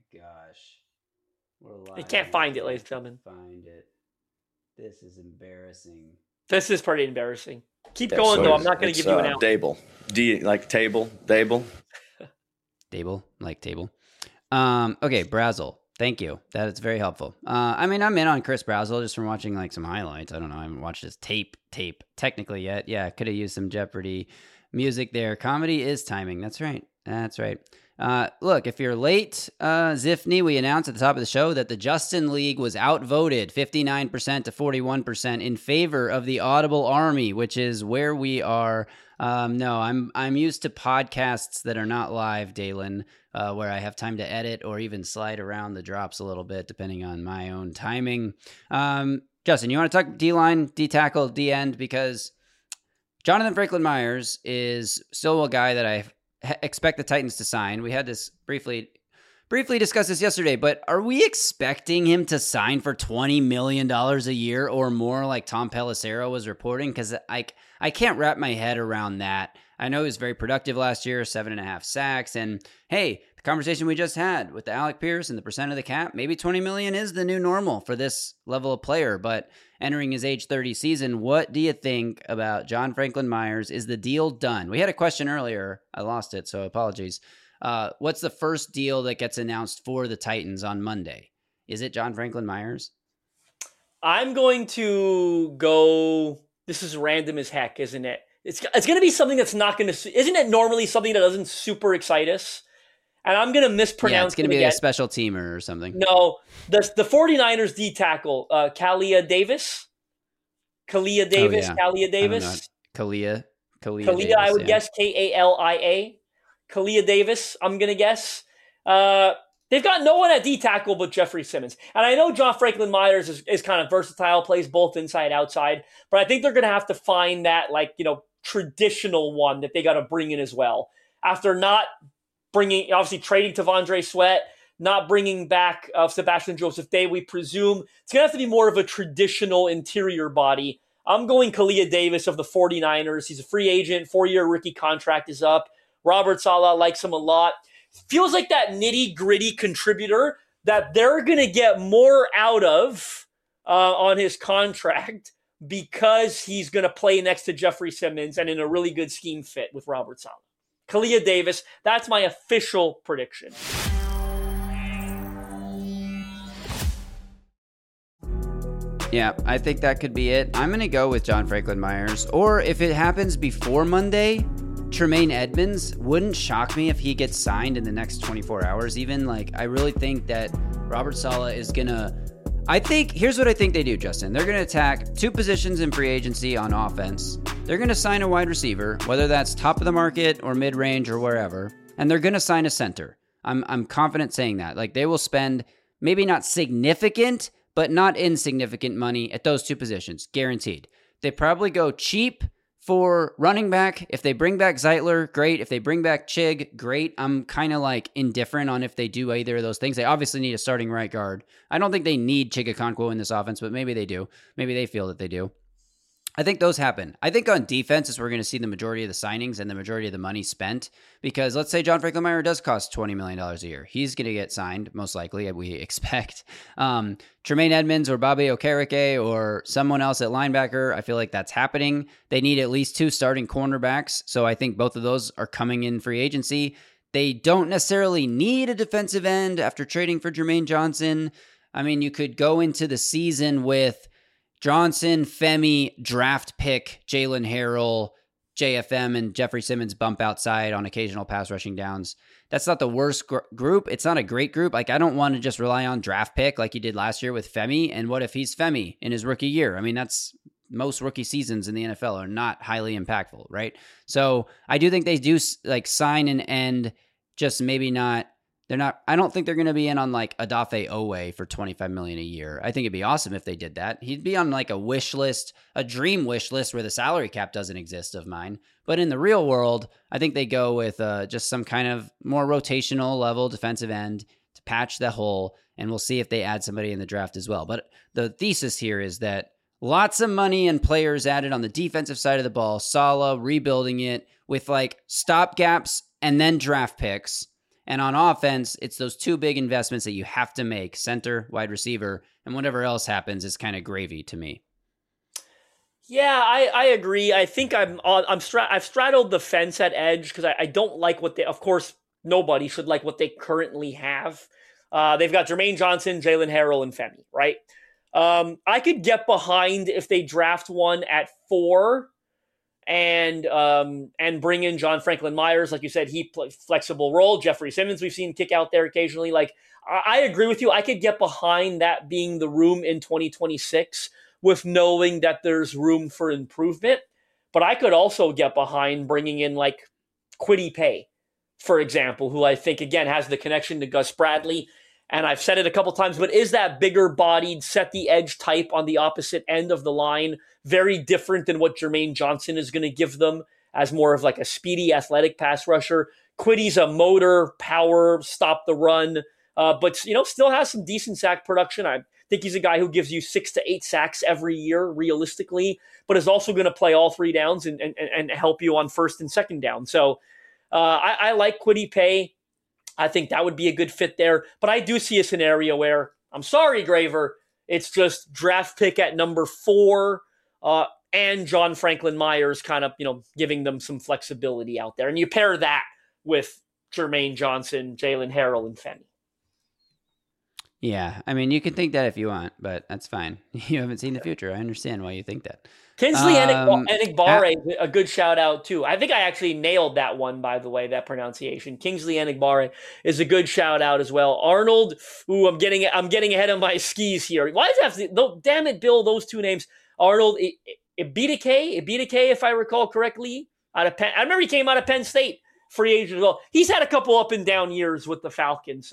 gosh. I can't find it, ladies and gentlemen. Find it. This is embarrassing. This is pretty embarrassing. Keep going, though. I'm not going to give you an out. Dable. D like table. Dable. Dable, like table. Okay, Brazel. Thank you. That is very helpful. I mean, I'm in on Chris Brazel just from watching like some highlights. I don't know. I haven't watched his tape technically yet. Yeah, could have used some Jeopardy music there. Comedy is timing. That's right. That's right. Look, if you're late, Ziffney, we announced at the top of the show that the Justin League was outvoted 59% to 41% in favor of the Audible Army, which is where we are. No, I'm used to podcasts that are not live, Dalen, where I have time to edit or even slide around the drops a little bit, depending on my own timing. Justin, you want to talk D-line, D-tackle, D-end? Because Jonathan Franklin Myers is still a guy that I expect the Titans to sign. We had this briefly discuss this yesterday, but are we expecting him to sign for $20 million a year or more like Tom Pelissero was reporting? Because I can't wrap my head around that. I know he was very productive last year, 7.5 sacks. And hey, the conversation we just had with Alec Pierce and the percent of the cap, maybe $20 million is the new normal for this level of player. But entering his age 30 season, what do you think about John Franklin Myers? Is the deal done? We had a question earlier. I lost it, so apologies. What's the first deal that gets announced for the Titans on Monday? Is it John Franklin Myers? I'm going to go. This is random as heck, isn't it? It's going to be something that's not going to. Isn't it normally something that doesn't super excite us? And I'm going to mispronounce. Yeah, it's going to be a special teamer or something. No, the 49ers D tackle, Kalia Davis. Kalia Davis. Kalia Davis. Kalia Davis, I would guess Kalia. Kalia Davis, I'm going to guess. They They've got no one at D tackle but Jeffrey Simmons. And I know John Franklin Myers is kind of versatile, plays both inside, outside, but I think they're going to have to find that, traditional one that they got to bring in as well. After not bringing, obviously trading T'Vondre Sweat, not bringing back Sebastian Joseph Day, we presume it's going to have to be more of a traditional interior body. I'm going Kalia Davis of the 49ers. He's a free agent, 4-year rookie contract is up. Robert Saleh likes him a lot. Feels like that nitty-gritty contributor that they're going to get more out of on his contract because he's going to play next to Jeffrey Simmons and in a really good scheme fit with Robert Saleh. Kalia Davis, that's my official prediction. Yeah, I think that could be it. I'm going to go with John Franklin Myers. Or if it happens before Monday, Tremaine Edmonds. Wouldn't shock me if he gets signed in the next 24 hours even. I really think that Robert Saleh is going to... here's what I think they do, Justin. They're going to attack 2 positions in free agency on offense. They're going to sign a wide receiver, whether that's top of the market or mid-range or wherever, and they're going to sign a center. I'm confident saying that. They will spend maybe not significant, but not insignificant money at those 2 positions, guaranteed. They probably go cheap for running back. If they bring back Zeitler, great. If they bring back Chig, great. I'm kind of indifferent on if they do either of those things. They obviously need a starting right guard. I don't think they need Chig Okonkwo in this offense, but maybe they do. Maybe they feel that they do. I think those happen. I think on defense is where we're going to see the majority of the signings and the majority of the money spent, because let's say John Franklin Myers does cost $20 million a year. He's going to get signed, most likely, we expect. Tremaine Edmonds or Bobby Okereke or someone else at linebacker, I feel like that's happening. They need at least 2 starting cornerbacks, so I think both of those are coming in free agency. They don't necessarily need a defensive end after trading for Jermaine Johnson. I mean, you could go into the season with Johnson, Femi, draft pick, Jalen Harrell, JFM, and Jeffrey Simmons bump outside on occasional pass rushing downs. That's not the worst group. It's not a great group. I don't want to just rely on draft pick like you did last year with Femi. And what if he's Femi in his rookie year? I mean, that's most rookie seasons in the NFL are not highly impactful, right? So I do think they do sign and end, just maybe not. I don't think they're going to be in on Odafe Owe for $25 million a year. I think it'd be awesome if they did that. He'd be on a wish list, a dream wish list where the salary cap doesn't exist of mine. But in the real world, I think they go with just some kind of more rotational level defensive end to patch the hole, and we'll see if they add somebody in the draft as well. But the thesis here is that lots of money and players added on the defensive side of the ball, Saleh rebuilding it with stopgaps and then draft picks. And on offense, it's those 2 big investments that you have to make, center, wide receiver, and whatever else happens is kind of gravy to me. Yeah, I agree. I think I've straddled the fence at edge because I don't like what they, of course, nobody should like what they currently have. They've got Jermaine Johnson, Jalen Harrell, and Femi, right? I could get behind if they draft one at 4 and bring in John Franklin Myers. Like you said, he plays flexible role. Jeffrey Simmons, we've seen kick out there occasionally. I agree with you. I could get behind that being the room in 2026 with knowing that there's room for improvement. But I could also get behind bringing in Kwity Paye, for example, who I think, again, has the connection to Gus Bradley. And I've said it a couple times, but is that bigger bodied, set the edge type on the opposite end of the line very different than what Jermaine Johnson is going to give them as more of a speedy, athletic pass rusher? Kwitty's a motor, power, stop the run, but still has some decent sack production. I think he's a guy who gives you 6 to 8 sacks every year, realistically, but is also going to play all 3 downs and help you on first and second down. So I like Kwity Paye. I think that would be a good fit there. But I do see a scenario where, I'm sorry, Graver, it's just draft pick at number 4 and John Franklin Myers kind of, giving them some flexibility out there. And you pair that with Jermaine Johnson, Jalen Harrell, and Femi. Yeah, I mean, you can think that if you want, but that's fine. You haven't seen the future. I understand why you think that. Kingsley Enagbare, a good shout out too. I think I actually nailed that one, by the way, that pronunciation. Kingsley Enagbare is a good shout out as well. Arnold, I'm getting ahead of my skis here. Why does it have to? Damn it, Bill, those 2 names. Arnold Ibidike, if I recall correctly, out of Penn. I remember he came out of Penn State, free agent as well. He's had a couple up and down years with the Falcons, so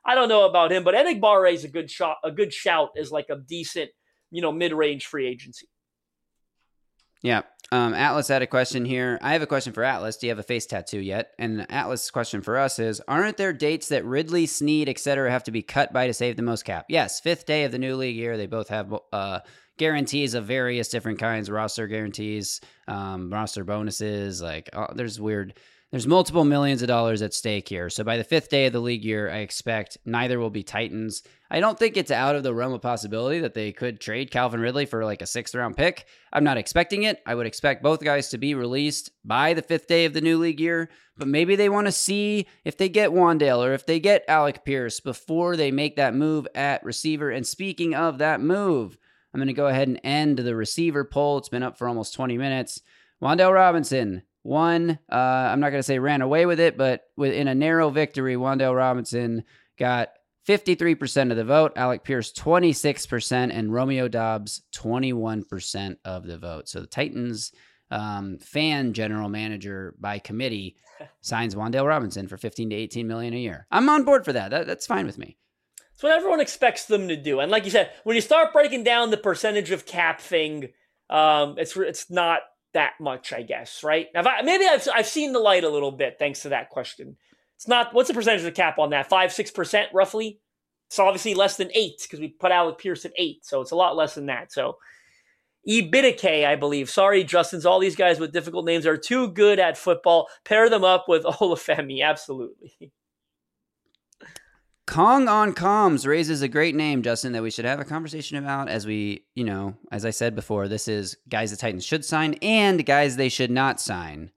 I don't know about him, but Enagbare is a good shout as like a decent, mid-range free agency. Yeah. Atlas had a question here. I have a question for Atlas. Do you have a face tattoo yet? And Atlas' question for us is, aren't there dates that Ridley, Snead, etc. have to be cut by to save the most cap? Yes, 5th day of the new league year. They both have guarantees of various different kinds, roster guarantees, roster bonuses. There's multiple millions of dollars at stake here. So by the 5th day of the league year, I expect neither will be Titans. I don't think it's out of the realm of possibility that they could trade Calvin Ridley for like a 6th round pick. I'm not expecting it. I would expect both guys to be released by the 5th day of the new league year, but maybe they want to see if they get Wan'Dale or if they get Alec Pierce before they make that move at receiver. And speaking of that move, I'm going to go ahead and end the receiver poll. It's been up for almost 20 minutes. Wan'Dale Robinson won. I'm not going to say ran away with it, but in a narrow victory, Wan'Dale Robinson got 53% of the vote, Alec Pierce 26%, and Romeo Doubs 21% of the vote. So the Titans fan general manager by committee signs Wan'Dale Robinson for 15 to 18 million a year. I'm on board for that. That's fine with me. It's what everyone expects them to do. And like you said, when you start breaking down the percentage of cap thing, it's not that much, I guess, right? I've seen the light a little bit thanks to that question. It's not, what's the percentage of the cap on that? 5-6% roughly? It's obviously less than 8 because we put Alec Pierce at 8, so it's a lot less than that. So Ibitake, I believe. Sorry, Justin's. All these guys with difficult names are too good at football. Pair them up with Olafemi. Absolutely. Kong on Comms raises a great name, Justin, that we should have a conversation about as we, as I said before, this is guys the Titans should sign and guys they should not sign.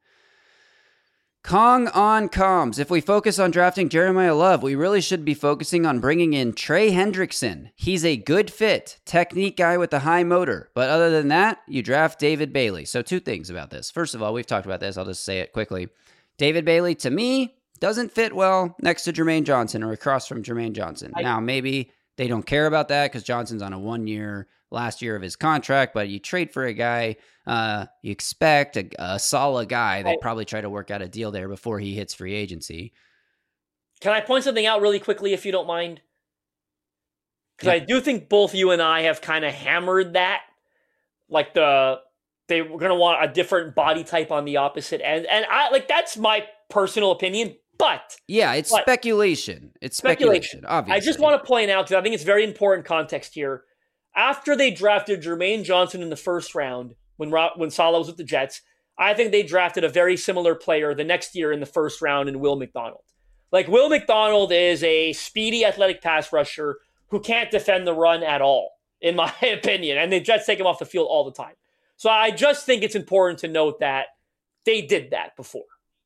Kong on Comms. If we focus on drafting Jeremiah Love, we really should be focusing on bringing in Trey Hendrickson. He's a good fit, technique guy with a high motor. But other than that, you draft David Bailey. So 2 things about this. First of all, we've talked about this. I'll just say it quickly. David Bailey, to me, doesn't fit well next to Jermaine Johnson or across from Jermaine Johnson. Now, maybe they don't care about that because Johnson's on a 1-year, last year of his contract, but you trade for a guy, you expect a solid guy. They probably try to work out a deal there before he hits free agency. Can I point something out really quickly, if you don't mind? Because I do think both you and I have kind of hammered that. Like they were going to want a different body type on the opposite end. And that's my personal opinion. But it's speculation. It's speculation, obviously. I just want to point out, because I think it's very important context here. After they drafted Jermaine Johnson in the first round, when Saleh was with the Jets, I think they drafted a very similar player the next year in the first round in Will McDonald. Like, Will McDonald is a speedy, athletic pass rusher who can't defend the run at all, in my opinion. And the Jets take him off the field all the time. So I just think it's important to note that they did that before.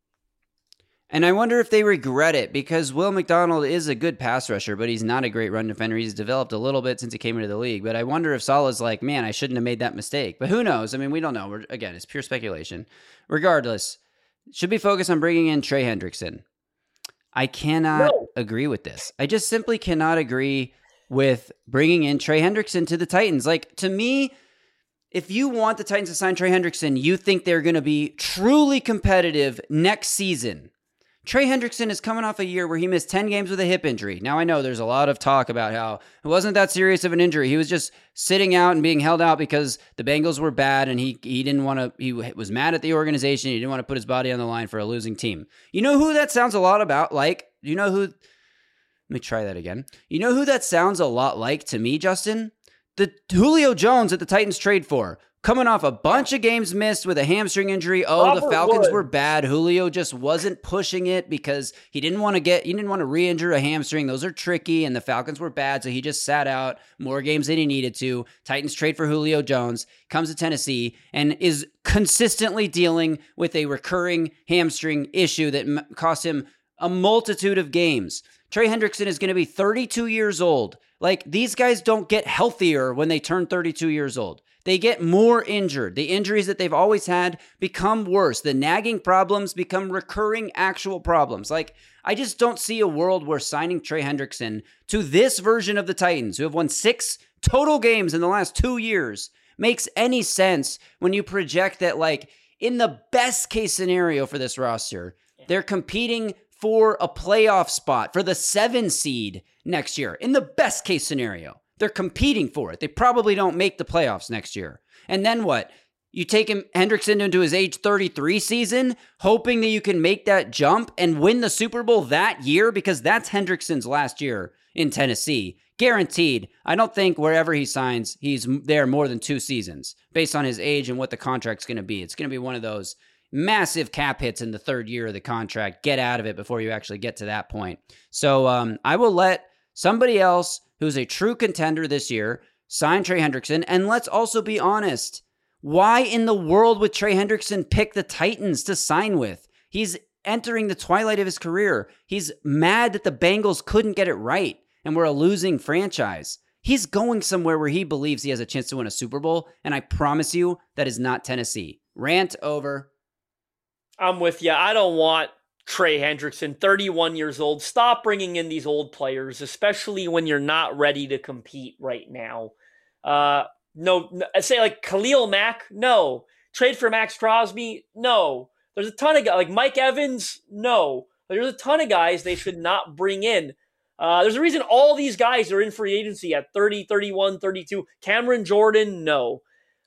And I wonder if they regret it, because Will McDonald is a good pass rusher, but he's not a great run defender. He's developed a little bit since he came into the league. But I wonder if Saleh's like, man, I shouldn't have made that mistake. But who knows? I mean, we don't know. Again, it's pure speculation. Regardless, should be focused on bringing in Trey Hendrickson. I cannot agree with this. I just simply cannot agree with bringing in Trey Hendrickson to the Titans. Like, to me, if you want the Titans to sign Trey Hendrickson, you think they're going to be truly competitive next season. Trey Hendrickson is coming off a year where he missed 10 games with a hip injury. Now, I know there's a lot of talk about how it wasn't that serious of an injury. He was just sitting out and being held out because the Bengals were bad and he didn't want to, he was mad at the organization. He didn't want to put his body on the line for a losing team. You know who that sounds a lot about? Like, you know who, let me try that again. You know who that sounds a lot like to me, Justin? The Julio Jones that the Titans trade for. Coming off a bunch of games missed with a hamstring injury. The Falcons were bad. Julio just wasn't pushing it because he didn't want to re-injure a hamstring. Those are tricky, and the Falcons were bad, so he just sat out more games than he needed to. Titans trade for Julio Jones, comes to Tennessee, and is consistently dealing with a recurring hamstring issue that cost him a multitude of games. Trey Hendrickson is going to be 32 years old. Like, these guys don't get healthier when they turn 32 years old. They get more injured. The injuries that they've always had become worse. The nagging problems become recurring actual problems. Like, I just don't see a world where signing Trey Hendrickson to this version of the Titans, who have won 6 total games in the last 2 years, makes any sense when you project that, like, in the best case scenario for this roster, they're competing for a playoff spot for the 7 seed next year. In the best case scenario, they're competing for it. They probably don't make the playoffs next year. And then what? You take Hendrickson into his age 33 season, hoping that you can make that jump and win the Super Bowl that year, because that's Hendrickson's last year in Tennessee. Guaranteed. I don't think wherever he signs, he's there more than 2 seasons based on his age and what the contract's going to be. It's going to be one of those massive cap hits in the 3rd year of the contract. Get out of it before you actually get to that point. So I will let somebody else who's a true contender this year sign Trey Hendrickson. And let's also be honest. Why in the world would Trey Hendrickson pick the Titans to sign with? He's entering the twilight of his career. He's mad that the Bengals couldn't get it right and we're a losing franchise. He's going somewhere where he believes he has a chance to win a Super Bowl, and I promise you that is not Tennessee. Rant over. I'm with you. I don't want Trey Hendrickson, 31 years old. Stop bringing in these old players, especially when you're not ready to compete right now. No, say like Khalil Mack, no. Trade for Max Crosby, no. There's a ton of guys, like Mike Evans, no. There's a ton of guys they should not bring in. There's a reason all these guys are in free agency at 30, 31, 32. Cameron Jordan, no.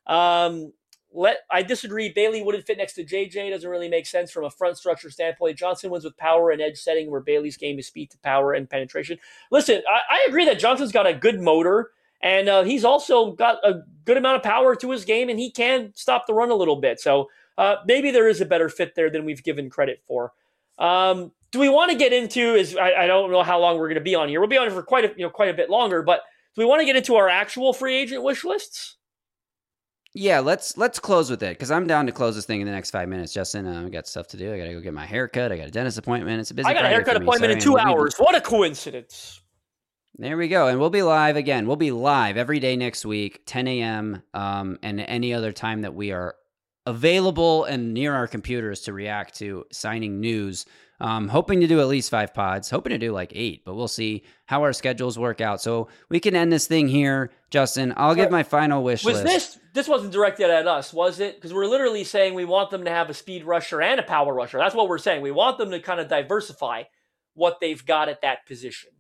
I disagree. Bailey wouldn't fit next to JJ. Doesn't really make sense from a front structure standpoint. Johnson wins with power and edge setting, where Bailey's game is speed to power and penetration. Listen, I agree that Johnson's got a good motor, and he's also got a good amount of power to his game, and he can stop the run a little bit. So maybe there is a better fit there than we've given credit for. Do we want to get into? I don't know how long we're going to be on here. We'll be on for quite a bit longer. But do we want to get into our actual free agent wish lists? Yeah, let's close with it, because I'm down to close this thing in the next 5 minutes. Justin, I got stuff to do. I got to go get my haircut. I got a dentist appointment. It's a busy. I got a haircut appointment in 2 hours. What a coincidence! There we go. And we'll be live again. We'll be live every day next week, 10 a.m. And any other time that we are available and near our computers to react to signing news. Hoping to do at least 5 pods, hoping to do like 8, but we'll see how our schedules work out. So we can end this thing here. Justin, I'll give my final wish list. This wasn't directed at us, was it? Because we're literally saying we want them to have a speed rusher and a power rusher. That's what we're saying. We want them to kind of diversify what they've got at that position.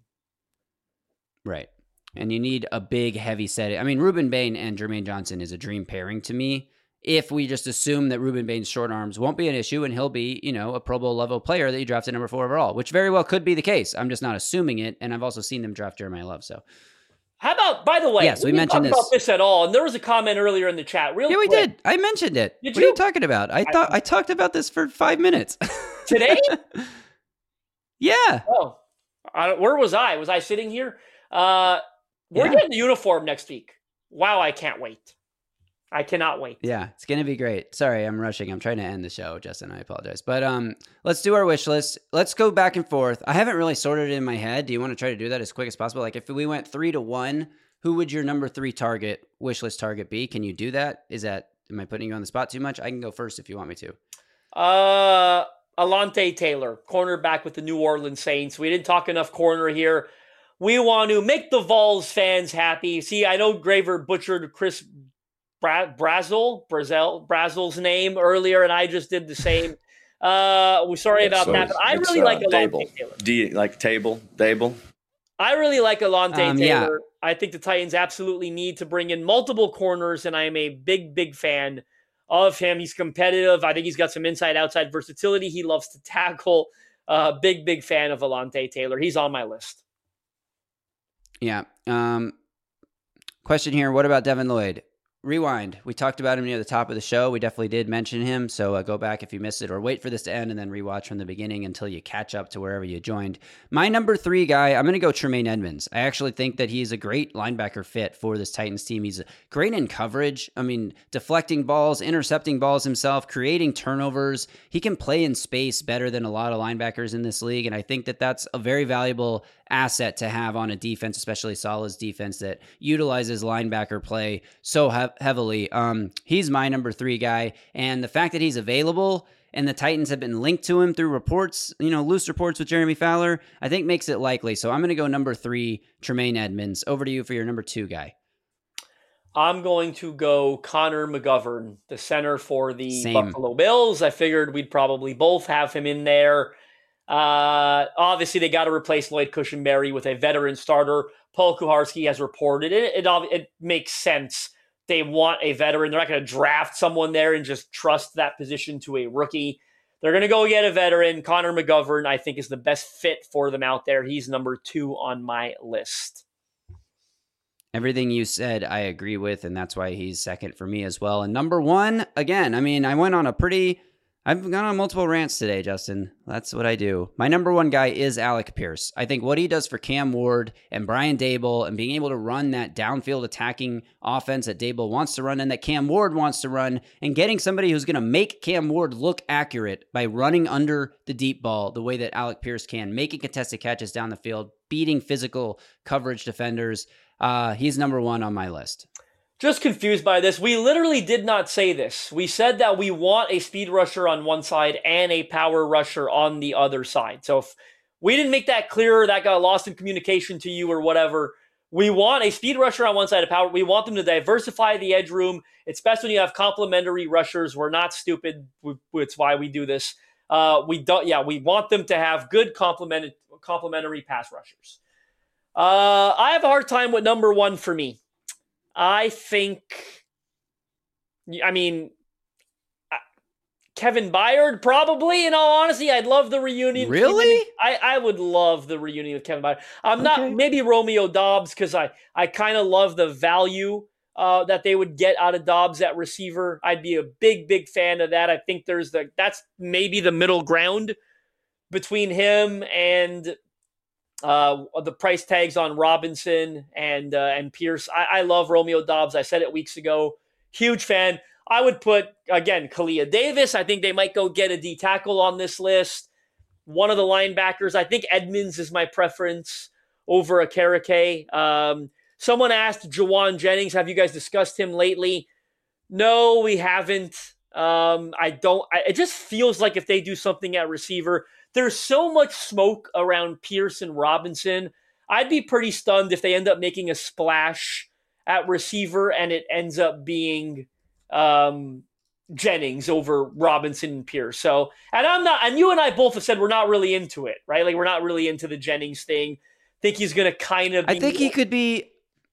Right. And you need a big, heavy set. I mean, Ruben Bain and Jermaine Johnson is a dream pairing to me. If we just assume that Ruben Bain's short arms won't be an issue and he'll be, a Pro Bowl level player that you drafted number 4 overall, which very well could be the case. I'm just not assuming it. And I've also seen them draft Jeremiah Love. So how about, by the way, yes, we mentioned this. About this at all. And there was a comment earlier in the chat. Yeah, we did. I mentioned it. What are you talking about? I talked about this for 5 minutes. Today? Yeah. Oh, where was I? Was I sitting here? We're getting the uniform next week. Wow, I can't wait. I cannot wait. Yeah, it's going to be great. Sorry, I'm rushing. I'm trying to end the show, Justin. I apologize. But let's do our wish list. Let's go back and forth. I haven't really sorted it in my head. Do you want to try to do that as quick as possible? Like if we went 3-1, who would your number 3 wish list target be? Can you do that? Am I putting you on the spot too much? I can go first if you want me to. Alontae Taylor, cornerback with the New Orleans Saints. We didn't talk enough corner here. We want to make the Vols fans happy. See, I know Graver butchered Chris Brazel's name earlier, and I just did the same. We're sorry about that, but I really like Alontae Taylor. Do you like Dable? I really like Alontae Taylor. Yeah. I think the Titans absolutely need to bring in multiple corners, and I am a big, big fan of him. He's competitive. I think he's got some inside-outside versatility. He loves to tackle. Big, big fan of Alontae Taylor. He's on my list. Yeah. Question here. What about Devin Lloyd? Rewind. We talked about him near the top of the show. We definitely did mention him. So go back if you missed it, or wait for this to end and then rewatch from the beginning until you catch up to wherever you joined. My number 3 guy, I'm going to go Tremaine Edmunds. I actually think that he's a great linebacker fit for this Titans team. He's great in coverage. I mean, deflecting balls, intercepting balls himself, creating turnovers. He can play in space better than a lot of linebackers in this league. And I think that that's a very valuable asset to have on a defense, especially Saleh's defense that utilizes linebacker play so heavily. He's my number 3 guy. And the fact that he's available and the Titans have been linked to him through reports, loose reports with Jeremy Fowler, I think makes it likely. So I'm going to go number 3, Tremaine Edmunds. Over to you for your number 2 guy. I'm going to go Connor McGovern, the center for the Buffalo Bills. I figured we'd probably both have him in there. Obviously, they got to replace Lloyd Cushenberry with a veteran starter. Paul Kuharski has reported it makes sense. They want a veteran. They're not going to draft someone there and just trust that position to a rookie. They're going to go get a veteran. Connor McGovern, I think, is the best fit for them out there. He's number 2 on my list. Everything you said, I agree with, and that's why he's second for me as well. And number 1, again, I mean, I've gone on multiple rants today, Justin. That's what I do. My number 1 guy is Alec Pierce. I think what he does for Cam Ward and Brian Daboll and being able to run that downfield attacking offense that Daboll wants to run and that Cam Ward wants to run, and getting somebody who's going to make Cam Ward look accurate by running under the deep ball the way that Alec Pierce can, making contested catches down the field, beating physical coverage defenders. He's number 1 on my list. Just confused by this. We literally did not say this. We said that we want a speed rusher on one side and a power rusher on the other side. So if we didn't make that clearer, that got lost in communication to you or whatever. We want a speed rusher on one side of power. We want them to diversify the edge room. It's best when you have complementary rushers. We're not stupid. It's why we do this. We want them to have good complementary pass rushers. I have a hard time with number 1 for me. I think, Kevin Byard, probably, in all honesty. I'd love the reunion. Really? I would love the reunion with Kevin Byard. Not maybe Romeo Doubs, because I kind of love the value that they would get out of Doubs at receiver. I'd be a big fan of that. I think that's maybe the middle ground between him and the price tags on Robinson and Pierce. I love Romeo Doubs. I said it weeks ago. Huge fan. I would put, again, Kalia Davis. I think they might go get a D tackle on this list. One of the linebackers. I think Edmonds is my preference over Akarake. Someone asked Jawan Jennings, have you guys discussed him lately? No, we haven't. It just feels like if they do something at receiver, there's so much smoke around Pierce and Robinson. I'd be pretty stunned if they end up making a splash at receiver and it ends up being Jennings over Robinson and Pierce. So, and you and I both have said we're not really into it, right? Like, we're not really into the Jennings thing. Think he's going to kind of be... I think he'd be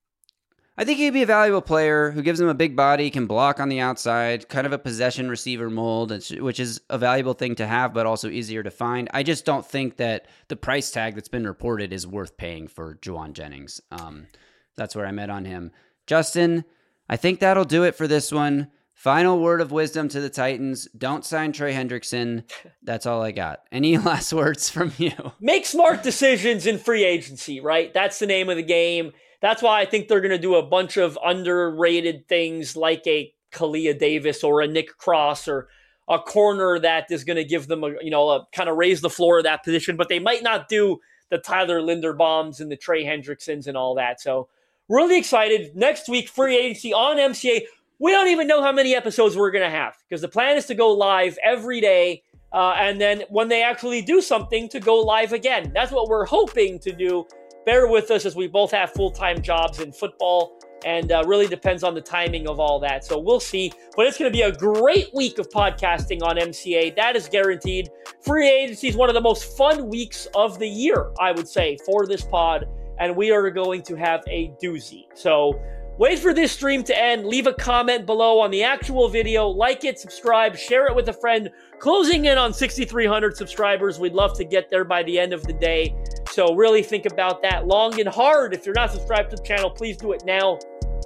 a valuable player who gives him a big body, can block on the outside, kind of a possession receiver mold, which is a valuable thing to have, but also easier to find. I just don't think that the price tag that's been reported is worth paying for Jawan Jennings. That's where I'm at on him. Justin, I think that'll do it for this one. Final word of wisdom to the Titans. Don't sign Trey Hendrickson. That's all I got. Any last words from you? Make smart decisions in free agency, right? That's the name of the game. That's why I think they're going to do a bunch of underrated things like a Kalia Davis or a Nick Cross or a corner that is going to give them a kind of raise the floor of that position, but they might not do the Tyler Linderbaums and the Trey Hendricksons and all that. So really excited. Next week, free agency on MCA. We don't even know how many episodes we're going to have because the plan is to go live every day. And then when they actually do something, to go live again. That's what we're hoping to do. Bear with us as we both have full-time jobs in football, and really depends on the timing of all that. So we'll see. But it's going to be a great week of podcasting on MCA. That is guaranteed. Free agency is one of the most fun weeks of the year, I would say, for this pod. And we are going to have a doozy. So wait for this stream to end. Leave a comment below on the actual video. Like it, subscribe, share it with a friend. Closing in on 6,300 subscribers. We'd love to get there by the end of the day. So really think about that long and hard. If you're not subscribed to the channel, please do it now.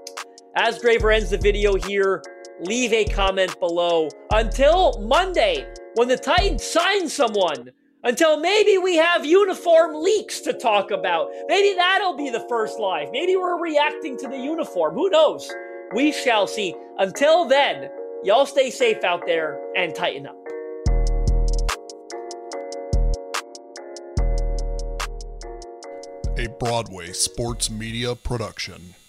As Graver ends the video here, leave a comment below. Until Monday, when the Titans sign someone. Until maybe we have uniform leaks to talk about. Maybe that'll be the first live. Maybe we're reacting to the uniform. Who knows? We shall see. Until then, y'all stay safe out there and tighten up. A Broadway Sports Media production.